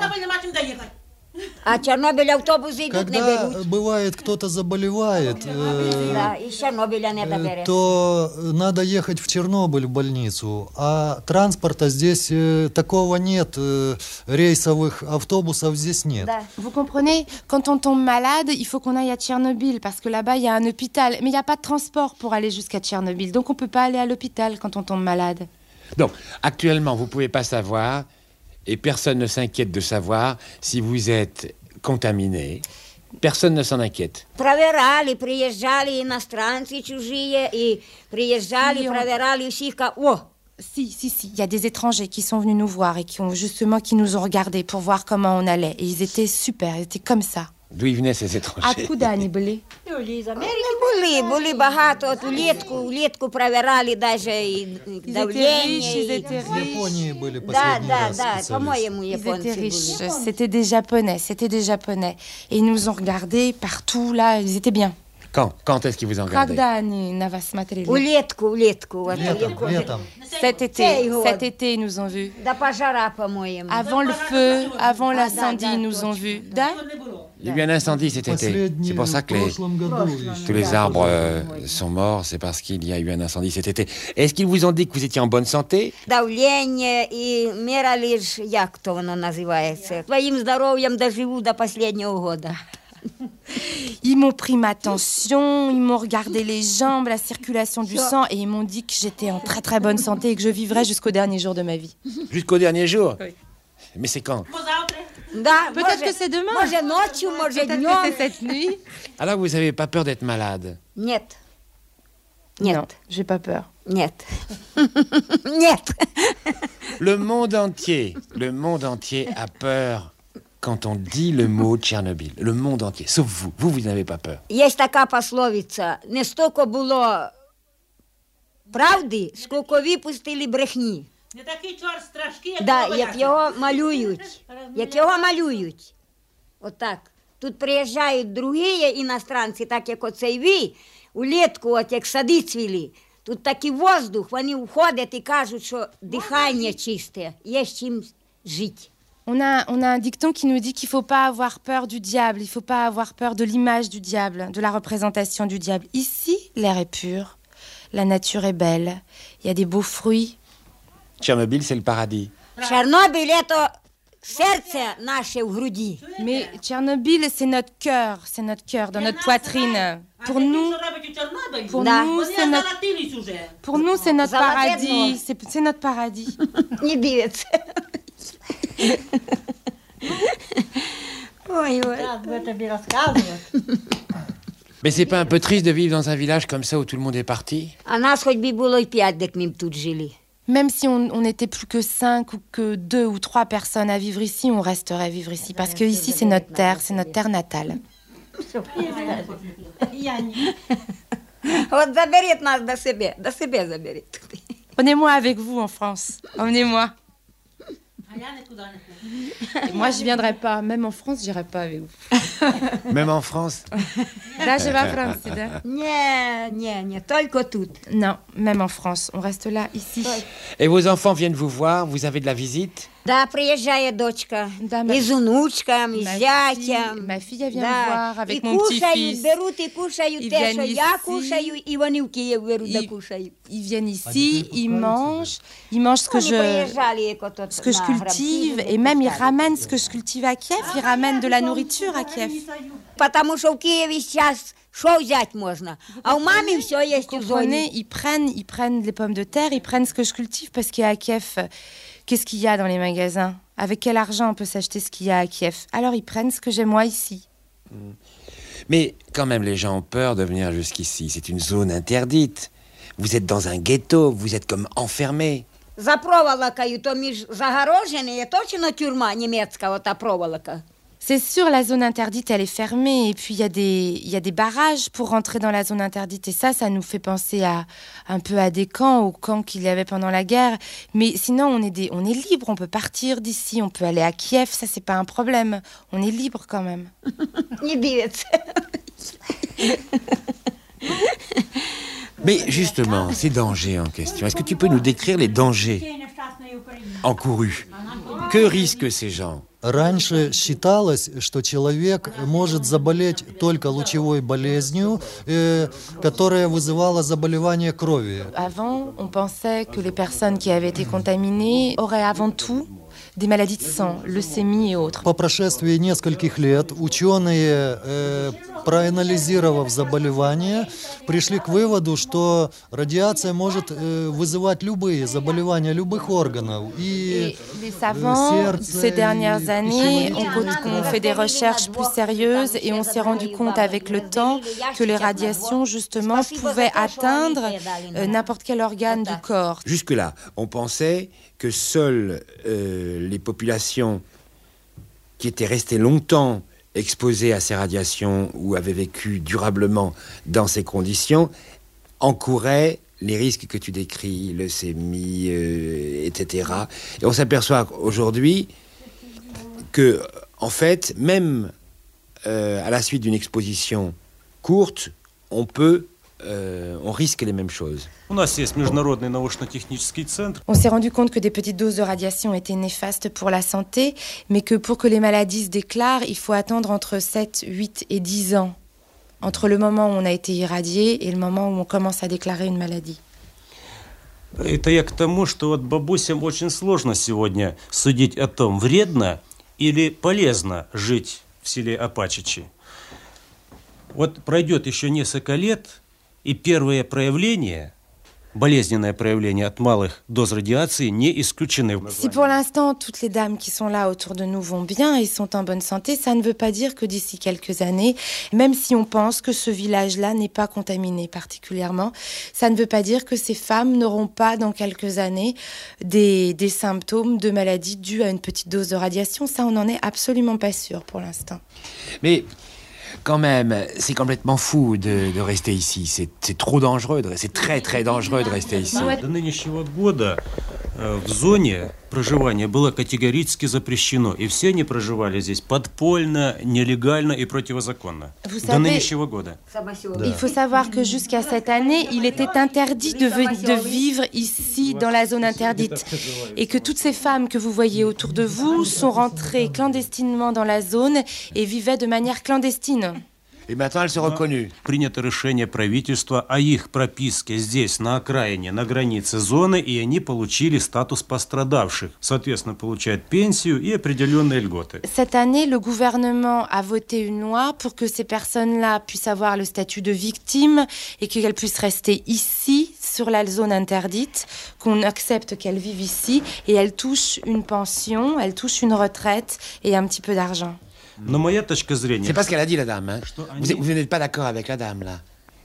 А Чернобыль автобусы идут, не Когда берут. бывает кто-то заболевает, Да, и Чернобыля не доберешь. то надо ехать в Чернобыль в больницу, а транспорта здесь такого нет, рейсовых автобусов здесь нет. Vous comprenez? Quand on tombe malade, il faut qu'on aille à Tchernobyl, parce que là-bas, il y a un hôpital. Mais il n'y a pas de transport pour aller jusqu'à Tchernobyl, donc on ne peut pas aller à l'hôpital quand on tombe malade. Donc, actuellement, vous ne pouvez pas savoir, et personne ne s'inquiète de savoir si vous êtes contaminé. Personne ne s'en inquiète. Проверяли, приезжали иностранцы чужие, и приезжали, проверяли всех. О! Si, il y a des étrangers qui sont venus nous voir et qui nous ont regardés pour voir comment on allait. Et ils étaient super, ils étaient comme ça. D'où ils venaient ces étrangers? Откуда они были? Були багато. От влітку проверяли даже и давление. В Японии были последний раз специалисты. По-моему, Ils étaient японцы riches, были. c'était des Japonais. Et ils nous ont regardés partout, là, ils étaient bien. Quand est-ce qu'ils vous ont regardé? Когда они на вас смотрели? Влітку. Летом. Cet été, ils nous ont vus. До пожара, по-моему. Avant le feu, avant l'incendie, ils nous ont vus. Да? Il y a eu un incendie cet été. C'est pour ça que tous les arbres sont morts. C'est parce qu'il y a eu un incendie cet été. Est-ce qu'ils vous ont dit que vous étiez en bonne santé? Давление и мерали ж, як то воно називається. Твоим здоровьем доживу до последнего года. Ils m'ont pris ma tension, ils m'ont regardé les jambes, la circulation du sang, et ils m'ont dit que j'étais en très très bonne santé et que je vivrais jusqu'au dernier jour de ma vie. Jusqu'au dernier jour? Oui. Mais c'est quand? Peut-être que c'est demain. Може ночью, може Peut-être днем. que c'est cette nuit. Alors vous n'avez pas peur d'être malade? Нет. Non, j'ai pas peur. Нет. Нет. Le monde entier a peur quand on dit le mot Tchernobyl. Le monde entier, sauf vous. Vous n'avez pas peur. Есть така пословиця. Не стільки було правди, скільки випустили брехні. Не такий чорт страшний, як Да, як його малюють. Отак. Тут приїжджають другі іностранці, так як оцей ви, улітку, от як сади цвіли. Тут такий воздух, вони входять і кажуть, що дихання чисте, є з чим жити. On a un dicton qui nous dit qu'il ne faut pas avoir peur du diable, il ne faut pas avoir peur de l'image du diable, de la représentation du diable. Ici, l'air est pur, la nature est belle, il y a des beaux fruits. Tchernobyl, c'est le paradis. Чорнобиль – це серце наше в груді. Mais Tchernobyl, c'est notre cœur dans notre poitrine. Pour nous, c'est notre paradis. C'est notre paradis. Не дивиться. Mais c'est pas un peu triste de vivre dans un village comme ça où tout le monde est parti? А нас хоч би було й 5, як ми тут жили. Même si on n'était plus que 5 ou que 2 ou 3 personnes à vivre ici, on resterait vivre ici. Parce que ici, c'est notre terre natale. От заберіть нас до себе заберіть. Emmenez-moi avec vous en France. Emmenez-moi. Et moi, je viendrai pas. Même en France, j'irai pas avec vous. Même en France? Даже во Франции, да? Не, только тут. Non, même en France. On reste là, ici. Et vos enfants viennent vous voir? Vous avez de la visite? Да, приезжает дочка. И с внучком, и с зятем. Ma fille, elle vient me voir avec и mon petit-fils. берут и кушают те, что я кушаю, и они в Киев берут да кушают. Ils viennent ici, ils mangent ce que je cultive, et même ils ramènent ce que je cultive à Kiev, ils ramènent de la nourriture à Kiev. Потому что в Киеве сейчас что взять можно, а у мамы все есть в зоне. Ils prennent les pommes de terre, ils prennent ce que je cultive, parce qu'à Kiev, qu'est-ce qu'il y a dans les magasins? Avec quel argent on peut s'acheter ce qu'il y a à Kiev? Alors ils prennent ce que j'ai moi ici. Mais quand même, les gens ont peur de venir jusqu'ici. C'est une zone interdite. Vous êtes dans un ghetto, vous êtes comme enfermés. За проволокою, то між загорожені, точно тюрма немецкая, вот та проволока. C'est sûr, la zone interdite, elle est fermée. Et puis, il y a des barrages pour rentrer dans la zone interdite. Et ça nous fait penser un peu à des camps, aux camps qu'il y avait pendant la guerre. Mais sinon, on est libre. On peut partir d'ici. On peut aller à Kiev. Ça, c'est pas un problème. On est libre quand même. Не дивиться. Mais justement, ces dangers en question, est-ce que tu peux nous décrire les dangers encourus? Que risquent ces gens? Раньше считалось, что человек может заболеть только лучевой болезнью, которая вызывала заболевание крови. Avant, on pensait que les personnes qui avaient été contaminées auraient avant tout des maladies de sang, leucémie et autres. По прошествии нескольких лет ученые, проанализировав заболевания, пришли к выводу, что радиация может вызывать любые заболевания любых органов. Et les savants, ces dernières années, ont fait des recherches plus sérieuses et on s'est rendu compte avec le temps que les radiations, justement, pouvaient atteindre n'importe quel organe du corps. Jusque-là, on pensait que seules les populations qui étaient restées longtemps exposées à ces radiations ou avaient vécu durablement dans ces conditions encouraient les risques que tu décris, leucémie, etc. Et on s'aperçoit aujourd'hui que, en fait, même à la suite d'une exposition courte, on risque les mêmes choses. On s'est rendu compte que des petites doses de radiation étaient néfastes pour la santé, mais que pour que les maladies se déclarent, il faut attendre entre 7, 8 et 10 ans, entre le moment où on a été irradié et le moment où on commence à déclarer une maladie. Это я к тому, что вот бабусям очень сложно сегодня судить о том, вредно или полезно жить в селе Апачичи. Вот пройдет еще несколько лет, и первые проявления, болезненное проявление от малых доз радиации не исключены. Si pour l'instant toutes les dames qui sont là autour de nous vont bien et sont en bonne santé, ça ne veut pas dire que d'ici quelques années, même si on pense que ce village-là n'est pas contaminé particulièrement, ça ne veut pas dire que ces femmes n'auront pas dans quelques années des symptômes de maladie dus à une petite dose de radiation. Ça, on n'en est absolument pas sûr pour l'instant. Mais quand même, c'est complètement fou de rester ici. C'est trop dangereux, c'est très très dangereux de rester ici. До нынешнего года в зоне проживания было категорически запрещено, и все они проживали здесь подпольно, нелегально и противозаконно. До нынешнего года. Il faut savoir que jusqu'à cette année, il était interdit de vivre ici dans la zone interdite, et que toutes ces femmes que vous voyez autour de vous sont rentrées clandestinement dans la zone et vivaient de manière clandestine. Et maintenant, elles sont reconnues. Принято решение правительства о их прописке здесь, на окраине, на границе зоны, и они получили статус пострадавших. Соответственно, получают пенсию и определенные льготы. Cette année, le gouvernement a voté une loi pour que ces personnes-là puissent avoir le statut de victime et qu'elles puissent rester ici, sur la zone interdite, qu'on accepte qu'elles vivent ici, et elles touchent une pension, elles touchent une retraite et un petit peu d'argent. C'est pas ce qu'elle a dit, la dame. Hein. Vous n'êtes pas d'accord avec la dame, là?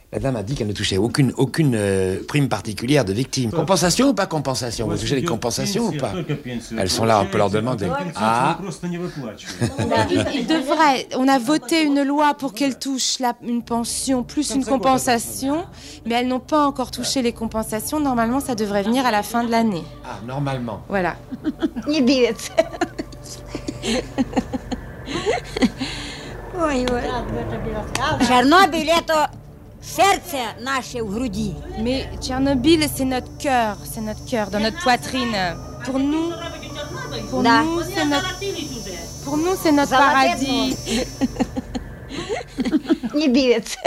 La dame a dit qu'elle ne touchait aucune prime particulière de victime. Compensation ou pas compensation? Vous touchez les compensations ou pas? Elles sont là, on peut leur demander. Ah. Il devrait. On a voté une loi pour qu'elles touchent une pension plus une compensation, mais elles n'ont pas encore touché les compensations. Normalement, ça devrait venir à la fin de l'année. Ah, normalement. Voilà. Не бивец. Ой, ой. Чернобыль — это сердце наше в груди. Mais Tchernobyl, c'est notre cœur dans notre poitrine. Pour nous, c'est notre paradis. Не бивец.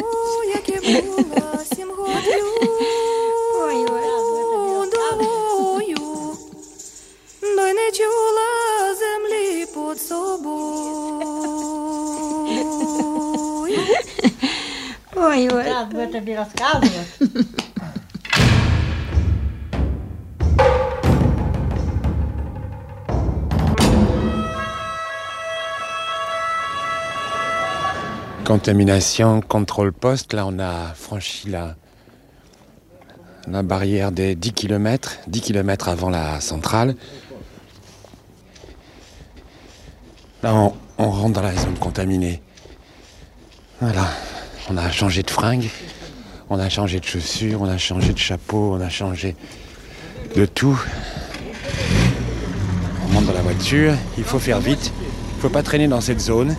Ой, не чула землі під собою. Ой, ой. Сейчас бы тебе рассказывать. Contamination, contrôle poste. Là, on a franchi la barrière des 10 km avant la centrale. Là, on rentre dans la zone contaminée. Voilà. On a changé de fringues, on a changé de chaussures, on a changé de chapeau, on a changé de tout. On monte dans la voiture, il faut faire vite, il ne faut pas traîner dans cette zone.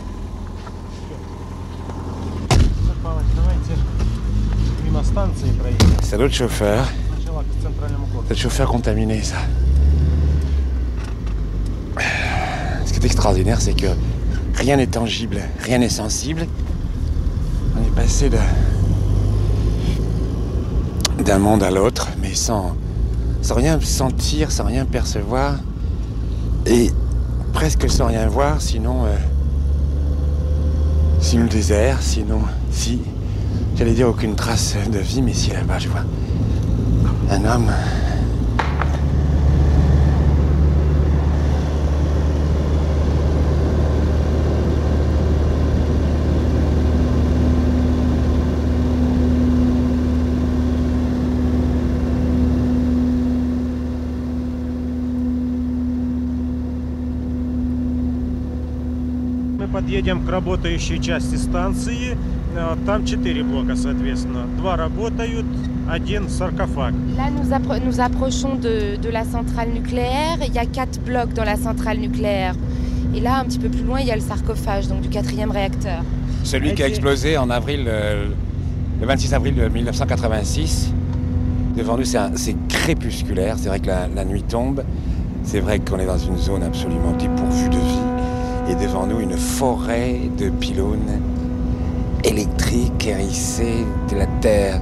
C'est l'autre chauffeur. C'est le chauffeur contaminé, ça. Ce qui est extraordinaire, c'est que rien n'est tangible, rien n'est sensible. On est passé d'un monde à l'autre, mais sans rien sentir, sans rien percevoir, et presque sans rien voir, sinon le désert, sinon, j'allais dire aucune trace de vie, mais si là-bas je vois un homme. Подъедем к работающей части станции. Там 4 блока, соответственно. 2 работают, 1 саркофаг. Là, nous approchons de la centrale nucléaire. Il y a 4 blocs dans la centrale nucléaire. Et là, un petit peu plus loin, il y a le sarcophage, donc du 4e réacteur. Celui qui a explosé en avril, le 26 avril 1986. Devant nous, c'est crépusculaire. C'est vrai que la nuit tombe. C'est vrai qu'on est dans une zone absolument dépourvue de vie. Et devant nous, une forêt de pylônes électriques hérissés, de la terre,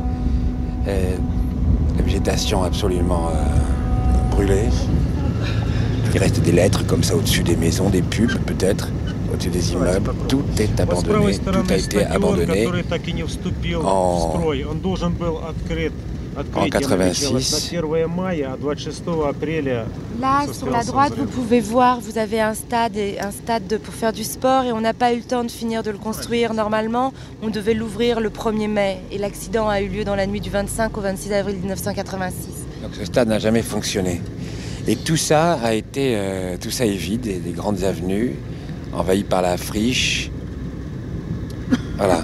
la végétation absolument brûlée. Il reste des lettres comme ça au-dessus des maisons, des pubs peut-être, au-dessus des immeubles. Tout est abandonné, tout a été abandonné en 86. Là, sur la droite, vous pouvez voir, vous avez un stade pour faire du sport et on n'a pas eu le temps de finir de le construire. Normalement, on devait l'ouvrir le 1er mai et l'accident a eu lieu dans la nuit du 25 au 26 avril 1986. Donc ce stade n'a jamais fonctionné. Et tout ça est vide, des grandes avenues, envahies par la friche. Voilà.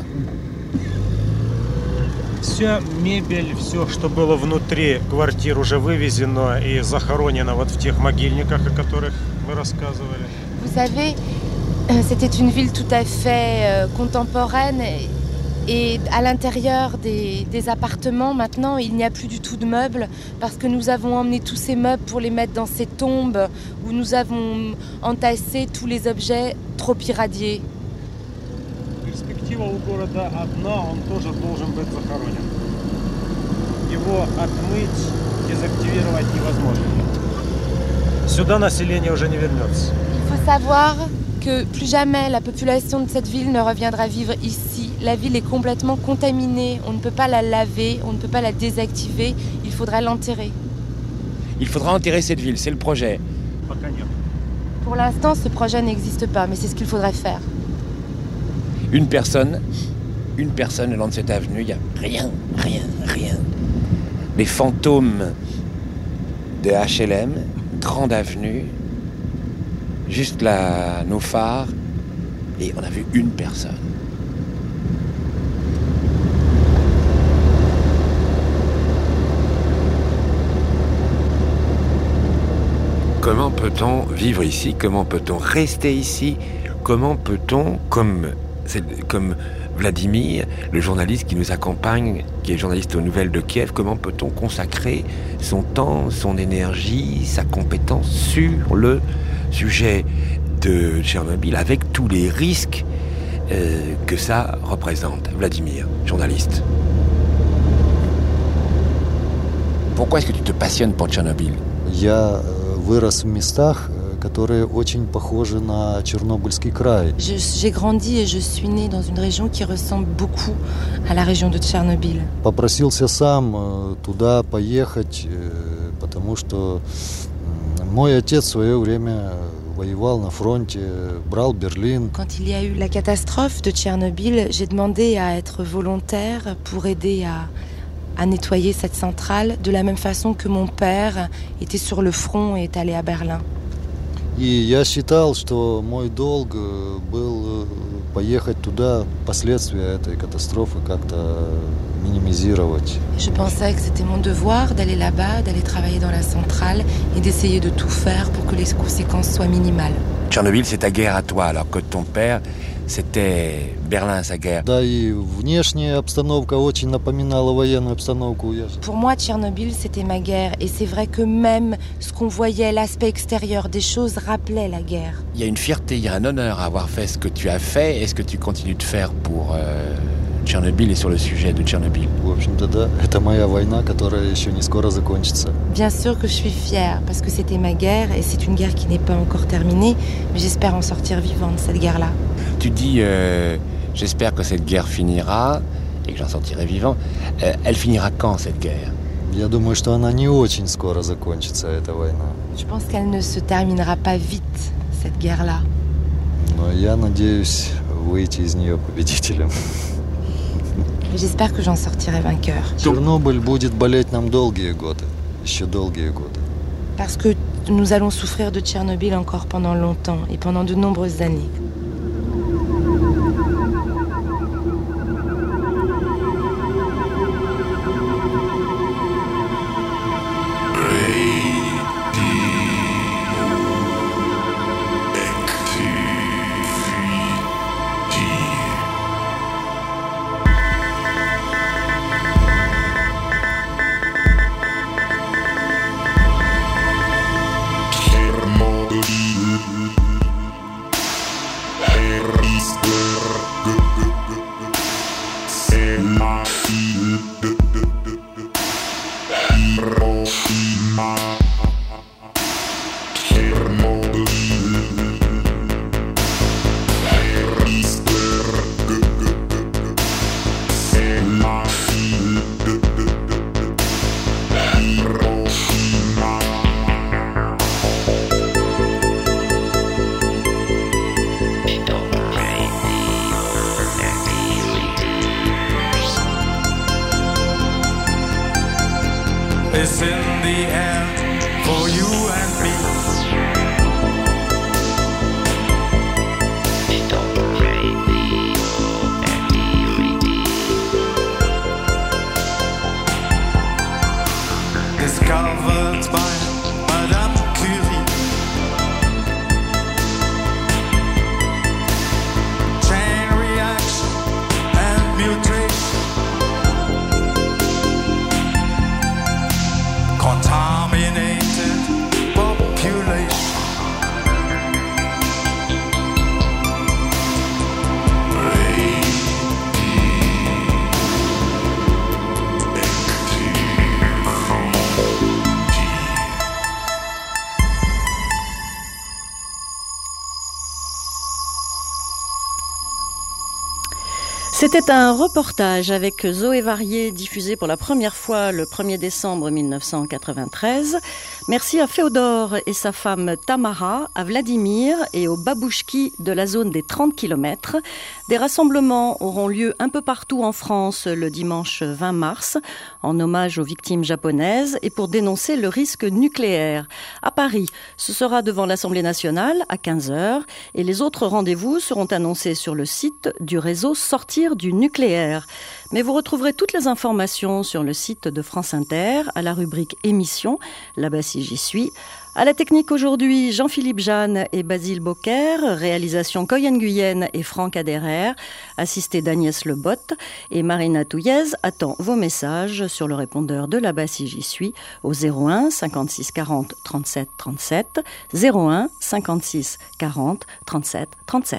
Вся мебель, все, что было внутри квартир, уже вывезено и захоронено вот в тех могильниках, о которых мы рассказывали. Vous savez, c'était une ville tout à fait contemporaine et à l'intérieur des appartements, maintenant, il n'y a plus du tout de meubles parce que nous avons emmené tous ces meubles pour les mettre dans ces tombes où nous avons entassé tous les objets trop irradiés. Перспектива у города одна, он тоже должен быть захоронен. Его отмыть, дезактивировать невозможно. Сюда население уже не вернется. Il faut savoir que plus jamais la population de cette ville ne reviendra vivre ici. La ville est complètement contaminée, on ne peut pas la laver, on ne peut pas la désactiver, il faudra l'enterrer. Il faudra enterrer cette ville, c'est le projet. Pour l'instant, ce projet n'existe pas, mais c'est ce qu'il faudrait faire. Une personne une personne le long de cette avenue, il n'y a rien. Les fantômes de HLM, grande avenue, juste là, nos phares, et on a vu une personne. Comment peut-on vivre ici? Comment peut-on rester ici? Comment peut-on, comme Vladimir, le journaliste qui nous accompagne, qui est journaliste aux Nouvelles de Kiev, comment peut-on consacrer son temps, son énergie, sa compétence sur le sujet de Tchernobyl avec tous les risques que ça représente? Vladimir, journaliste. Pourquoi est-ce que tu te passionnes pour Tchernobyl? Вырос в местах, которые очень похожи на Чернобыльский край. J'ai grandi et je suis né dans une région qui ressemble beaucoup à la région de Tchernobyl. Попросился сам туда поехать, потому что мой отец в свое время воевал на фронте, брал Берлин. Quand il y a eu la catastrophe de Tchernobyl, j'ai demandé à être volontaire pour aider à nettoyer cette centrale, de la même façon que mon père était sur le front et est allé à Berlin. И я считал, что мой долг был поехать туда, последствия этой катастрофы как-то минимизировать. Je pensais que c'était mon devoir d'aller là-bas, d'aller travailler dans la centrale et d'essayer de tout faire pour que les conséquences soient minimales. Tchernobyl, c'est ta guerre à toi, alors que ton père, c'était Berlin, sa guerre. Да, и внешняя обстановка очень напоминала военную обстановку. Pour moi, Tchernobyl, c'était ma guerre. Et c'est vrai que même ce qu'on voyait, l'aspect extérieur des choses, rappelait la guerre. Il y a une fierté, il y a un honneur à avoir fait ce que tu as fait et ce que tu continues de faire pour Tchernobyl et sur le sujet de Tchernobyl. В общем-то, да, это моя война, которая еще не скоро закончится. Bien sûr que je suis fière, parce que c'était ma guerre, et c'est une guerre qui n'est pas encore terminée, mais j'espère en sortir vivante, cette guerre-là. Tu dis, j'espère que cette guerre finira, et que j'en sortirai vivant. Elle finira quand, cette guerre? Я думаю, что она не очень скоро закончится, эта война. Je pense qu'elle ne se terminera pas vite, cette guerre-là. Но я надеюсь выйти из нее победителем. J'espère que j'en sortirai vainqueur. Чернобыль будет болеть нам долгие годы, еще долгие годы. Parce que nous allons souffrir de Tchernobyl encore pendant longtemps et pendant de nombreuses années. Is in the air for you and me. Discovered by Madame Curie. Chain reaction and mutation. Contaminated population. C'était un reportage avec Zoé Varier diffusé pour la première fois le 1er décembre 1993. Merci à Féodor et sa femme Tamara, à Vladimir et aux babouchki de la zone des 30 km. Des rassemblements auront lieu un peu partout en France le dimanche 20 mars en hommage aux victimes japonaises et pour dénoncer le risque nucléaire. À Paris, ce sera devant l'Assemblée nationale à 15h et les autres rendez-vous seront annoncés sur le site du réseau Sortir du nucléaire. Mais vous retrouverez toutes les informations sur le site de France Inter à la rubrique émissions. Là-bas si j'y suis. À la technique aujourd'hui, Jean-Philippe Jeanne et Basile Bocquer, réalisation Coyen Guyenne et Franck Aderer, assisté d'Agnès Lebotte et Marina Touillez attend vos messages sur le répondeur de Là-bas si j'y suis au 01 56 40 37 37, 01 56 40 37 37.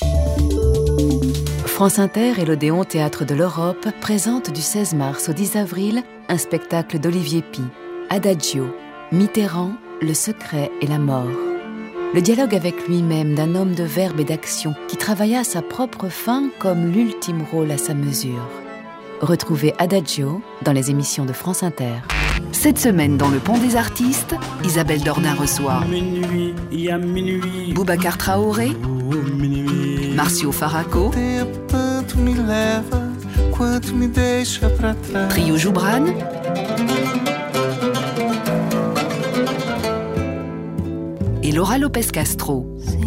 France Inter et l'Odéon Théâtre de l'Europe présentent du 16 mars au 10 avril un spectacle d'Olivier Py, Adagio, Mitterrand, le secret et la mort. Le dialogue avec lui-même d'un homme de verbe et d'action qui travailla à sa propre fin comme l'ultime rôle à sa mesure. Retrouvez Adagio dans les émissions de France Inter. Cette semaine, dans le Pont des Artistes, Isabelle Dordain reçoit Boubacar Traoré, Marcio Faraco, Trio Joubran, et Laura Lopez Castro.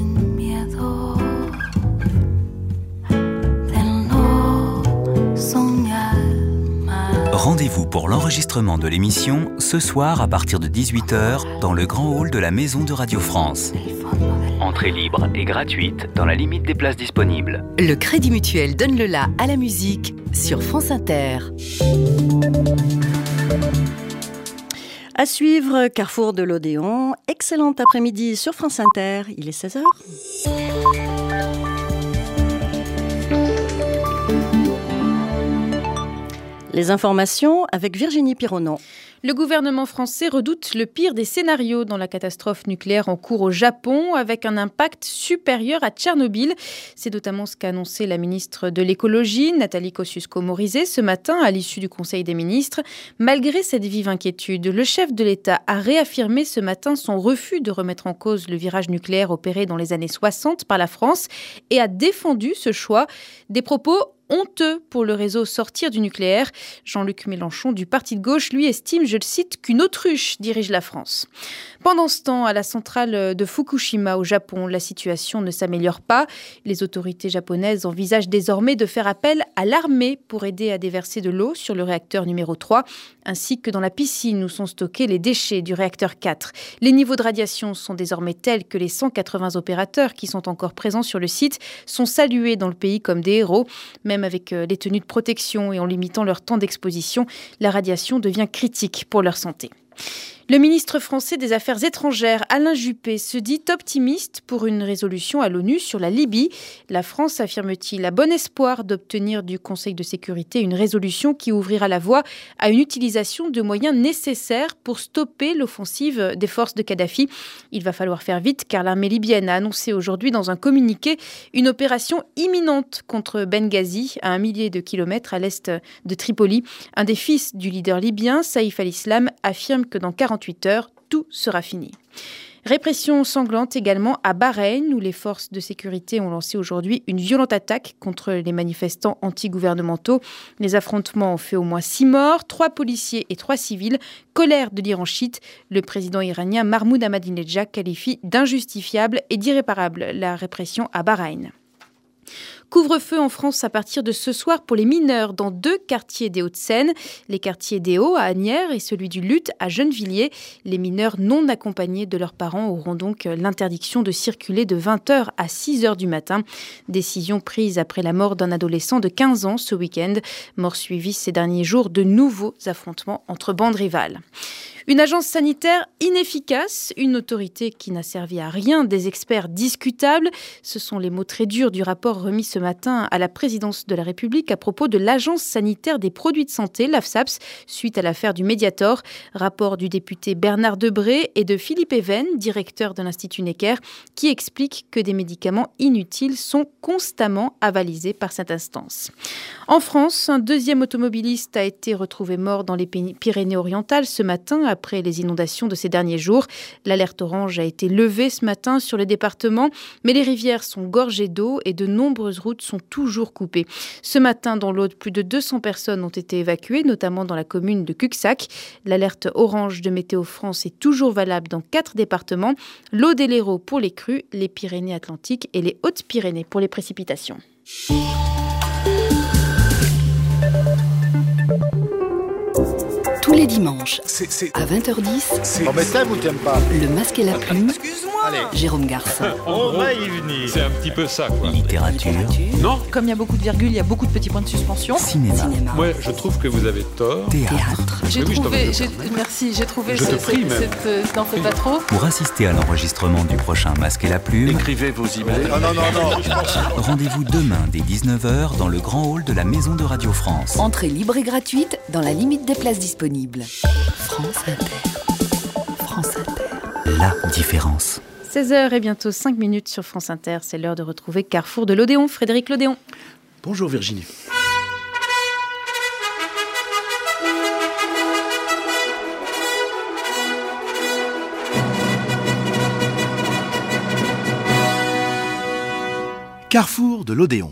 Rendez-vous pour l'enregistrement de l'émission ce soir à partir de 18h dans le grand hall de la Maison de Radio France. Entrée libre et gratuite dans la limite des places disponibles. Le Crédit Mutuel donne le la à la musique sur France Inter. À suivre, Carrefour de l'Odéon. Excellent après-midi sur France Inter. Il est 16h. Les informations avec Virginie Pironneau. Le gouvernement français redoute le pire des scénarios dans la catastrophe nucléaire en cours au Japon, avec un impact supérieur à Tchernobyl. C'est notamment ce qu'a annoncé la ministre de l'écologie, Nathalie Kosciusko-Morizet, ce matin à l'issue du Conseil des ministres. Malgré cette vive inquiétude, le chef de l'État a réaffirmé ce matin son refus de remettre en cause le virage nucléaire opéré dans les années 60 par la France et a défendu ce choix. Des propos honteux pour le réseau Sortir du nucléaire. Jean-Luc Mélenchon du parti de gauche, lui, estime, je le cite, qu'une autruche dirige la France. Pendant ce temps, à la centrale de Fukushima au Japon, la situation ne s'améliore pas. Les autorités japonaises envisagent désormais de faire appel à l'armée pour aider à déverser de l'eau sur le réacteur numéro 3, ainsi que dans la piscine où sont stockés les déchets du réacteur 4. Les niveaux de radiation sont désormais tels que les 180 opérateurs qui sont encore présents sur le site sont salués dans le pays comme des héros. Même avec les tenues de protection et en limitant leur temps d'exposition, la radiation devient critique pour leur santé. Le ministre français des Affaires étrangères, Alain Juppé, se dit optimiste pour une résolution à l'ONU sur la Libye. La France, affirme-t-il, a bon espoir d'obtenir du Conseil de sécurité une résolution qui ouvrira la voie à une utilisation de moyens nécessaires pour stopper l'offensive des forces de Kadhafi. Il va falloir faire vite car l'armée libyenne a annoncé aujourd'hui dans un communiqué une opération imminente contre Benghazi, à 1 millier de kilomètres à l'est de Tripoli. Un des fils du leader libyen, Saïf al-Islam, affirme que dans 48 heures, tout sera fini. Répression sanglante également à Bahreïn, où les forces de sécurité ont lancé aujourd'hui une violente attaque contre les manifestants anti-gouvernementaux. Les affrontements ont fait au moins 6 morts, 3 policiers et 3 civils. Colère de l'Iran chiite. Le président iranien Mahmoud Ahmadinejad qualifie d'injustifiable et d'irréparable la répression à Bahreïn. Couvre-feu en France à partir de ce soir pour les mineurs dans 2 quartiers des Hauts-de-Seine. Les quartiers des Hauts à Asnières et celui du Luth à Gennevilliers. Les mineurs non accompagnés de leurs parents auront donc l'interdiction de circuler de 20h à 6h du matin. Décision prise après la mort d'un adolescent de 15 ans ce week-end. Mort suivie ces derniers jours de nouveaux affrontements entre bandes rivales. Une agence sanitaire inefficace, une autorité qui n'a servi à rien, des experts discutables. Ce sont les mots très durs du rapport remis ce matin à la présidence de la République à propos de l'agence sanitaire des produits de santé, l'AFSAPS, suite à l'affaire du Mediator. Rapport du député Bernard Debré et de Philippe Even, directeur de l'Institut Necker, qui explique que des médicaments inutiles sont constamment avalisés par cette instance. En France, un deuxième automobiliste a été retrouvé mort dans les Pyrénées-Orientales ce matin après les inondations de ces derniers jours. L'alerte orange a été levée ce matin sur le département, mais les rivières sont gorgées d'eau et de nombreuses routes sont toujours coupées. Ce matin, dans l'Aude, plus de 200 personnes ont été évacuées, notamment dans la commune de Cuxac. L'alerte orange de Météo France est toujours valable dans 4 départements. L'Aude et l'Hérault pour les crues, les Pyrénées-Atlantiques et les Hautes-Pyrénées pour les précipitations. Tous les dimanches, à 20h10, t'aimes ou t'aimes pas Le Masque et la Plume, Allez. Jérôme Garcin. On va y venir. C'est un petit peu ça, quoi. Littérature. Non. Comme il y a beaucoup de virgules, il y a beaucoup de petits points de suspension. Cinéma. Ouais, je trouve que vous avez tort. Théâtre. Merci, j'ai trouvé Je te prie, même. n'en fais pas trop. Pour assister à l'enregistrement du prochain Masque et la Plume, Écrivez vos emails. Non. rendez-vous demain dès 19h dans le grand hall de la Maison de Radio France. Entrée libre et gratuite dans la limite des places disponibles. France Inter. France Inter. La différence. 16h et bientôt 5 minutes sur France Inter. C'est l'heure de retrouver Carrefour de l'Odéon. Frédéric Lodéon. Bonjour Virginie. Carrefour de l'Odéon.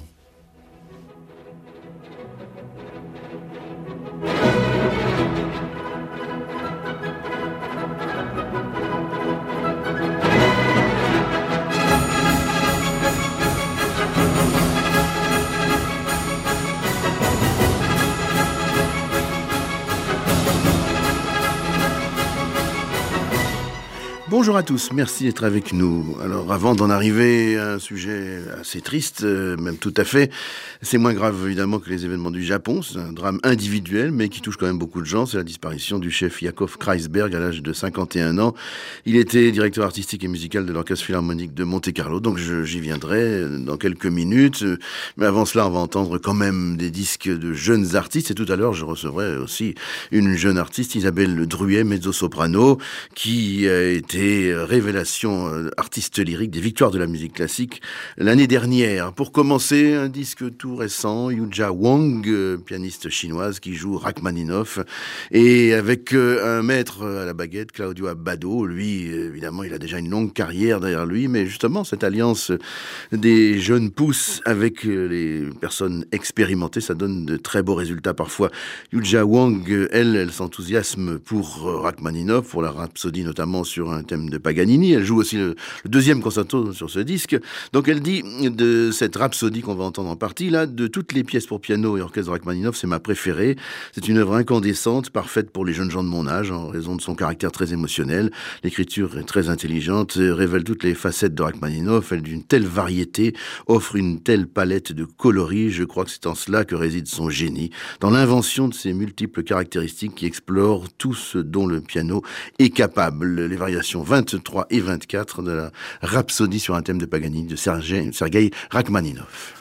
Bonjour à tous, merci d'être avec nous. Alors avant d'en arriver à un sujet assez triste, même tout à fait, c'est moins grave évidemment que les événements du Japon, c'est un drame individuel mais qui touche quand même beaucoup de gens, c'est la disparition du chef Yakov Kreisberg à l'âge de 51 ans. Il était directeur artistique et musical de l'Orchestre Philharmonique de Monte-Carlo, donc j'y viendrai dans quelques minutes, mais avant cela on va entendre quand même des disques de jeunes artistes et tout à l'heure je recevrai aussi une jeune artiste, Isabelle Druet, mezzo-soprano, qui a été révélation artiste lyrique des victoires de la musique classique l'année dernière. Pour commencer, un disque tout récent, Yuja Wang, pianiste chinoise qui joue Rachmaninoff, et avec un maître à la baguette, Claudio Abbado. Lui, évidemment, il a déjà une longue carrière derrière lui, mais justement, cette alliance des jeunes pousses avec les personnes expérimentées, ça donne de très beaux résultats parfois. Yuja Wang, elle s'enthousiasme pour Rachmaninoff, pour la rhapsodie notamment sur un thème de Paganini. Elle joue aussi le deuxième concerto sur ce disque. Donc elle dit de cette rhapsodie qu'on va entendre en partie, là, de toutes les pièces pour piano et orchestre de Rachmaninoff, c'est ma préférée. C'est une œuvre incandescente, parfaite pour les jeunes gens de mon âge, en raison de son caractère très émotionnel. L'écriture est très intelligente, révèle toutes les facettes de Rachmaninoff, elle d'une telle variété, offre une telle palette de coloris. Je crois que c'est en cela que réside son génie, dans l'invention de ces multiples caractéristiques qui explorent tout ce dont le piano est capable. Les variations 23 et 24 de la Rhapsodie sur un thème de Paganini de Sergueï Rachmaninoff.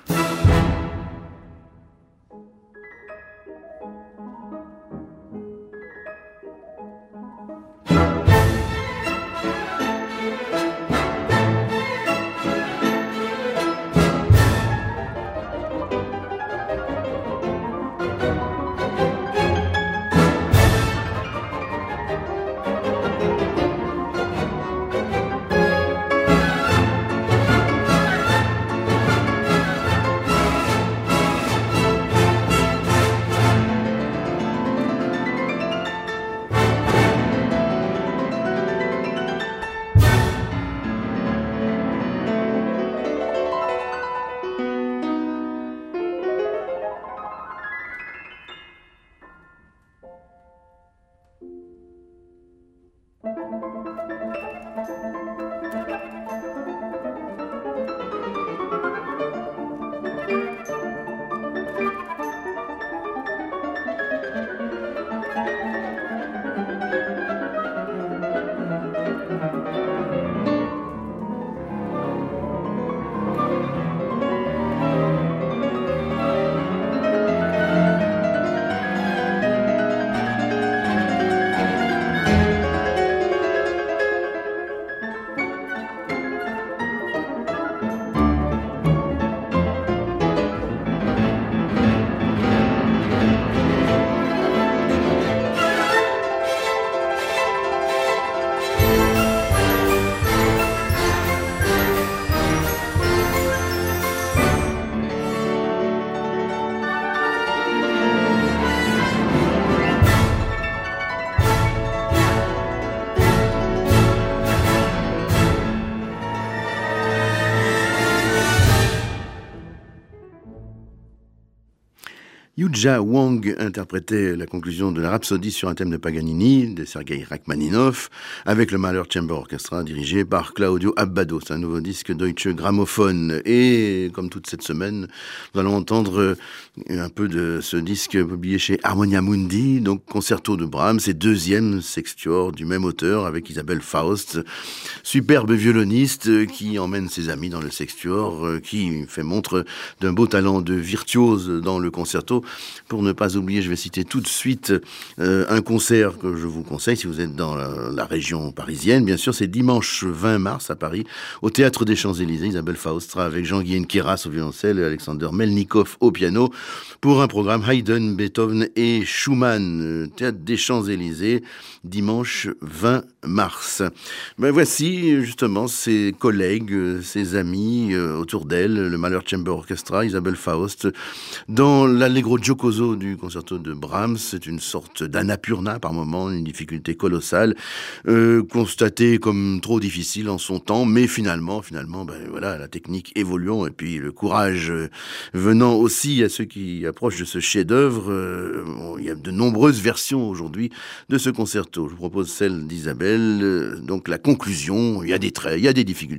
Yuja Wang interprétait la conclusion de la Rhapsodie sur un thème de Paganini, de Sergei Rachmaninoff, avec le Mahler Chamber Orchestra dirigé par Claudio Abbado. C'est un nouveau disque Deutsche Grammophon. Et comme toute cette semaine, nous allons entendre un peu de ce disque publié chez Harmonia Mundi, donc concerto de Brahms, et deuxième sextuor du même auteur avec Isabelle Faust, superbe violoniste qui emmène ses amis dans le sextuor, qui fait montre d'un beau talent de virtuose dans le concerto. Pour ne pas oublier, je vais citer tout de suite un concert que je vous conseille si vous êtes dans la région parisienne. Bien sûr, c'est dimanche 20 mars à Paris, au Théâtre des Champs-Élysées. Isabelle Faust sera avec Jean-Guy Keras au violoncelle et Alexander Melnikov au piano pour un programme Haydn, Beethoven et Schumann. Théâtre des Champs-Élysées, dimanche 20 mars. Voici justement ses collègues, ses amis autour d'elle, le Mahler Chamber Orchestra, Isabelle Faust, dans l'Allegro giocoso du concerto de Brahms. C'est une sorte d'annapurna par moment, une difficulté colossale, constatée comme trop difficile en son temps, mais finalement, voilà, la technique évoluant et puis le courage venant aussi à ceux qui approchent de ce chef-d'œuvre. Il y a de nombreuses versions aujourd'hui de ce concerto. Je vous propose celle d'Isabelle. Donc la conclusion, il y a des traits, il y a des difficultés.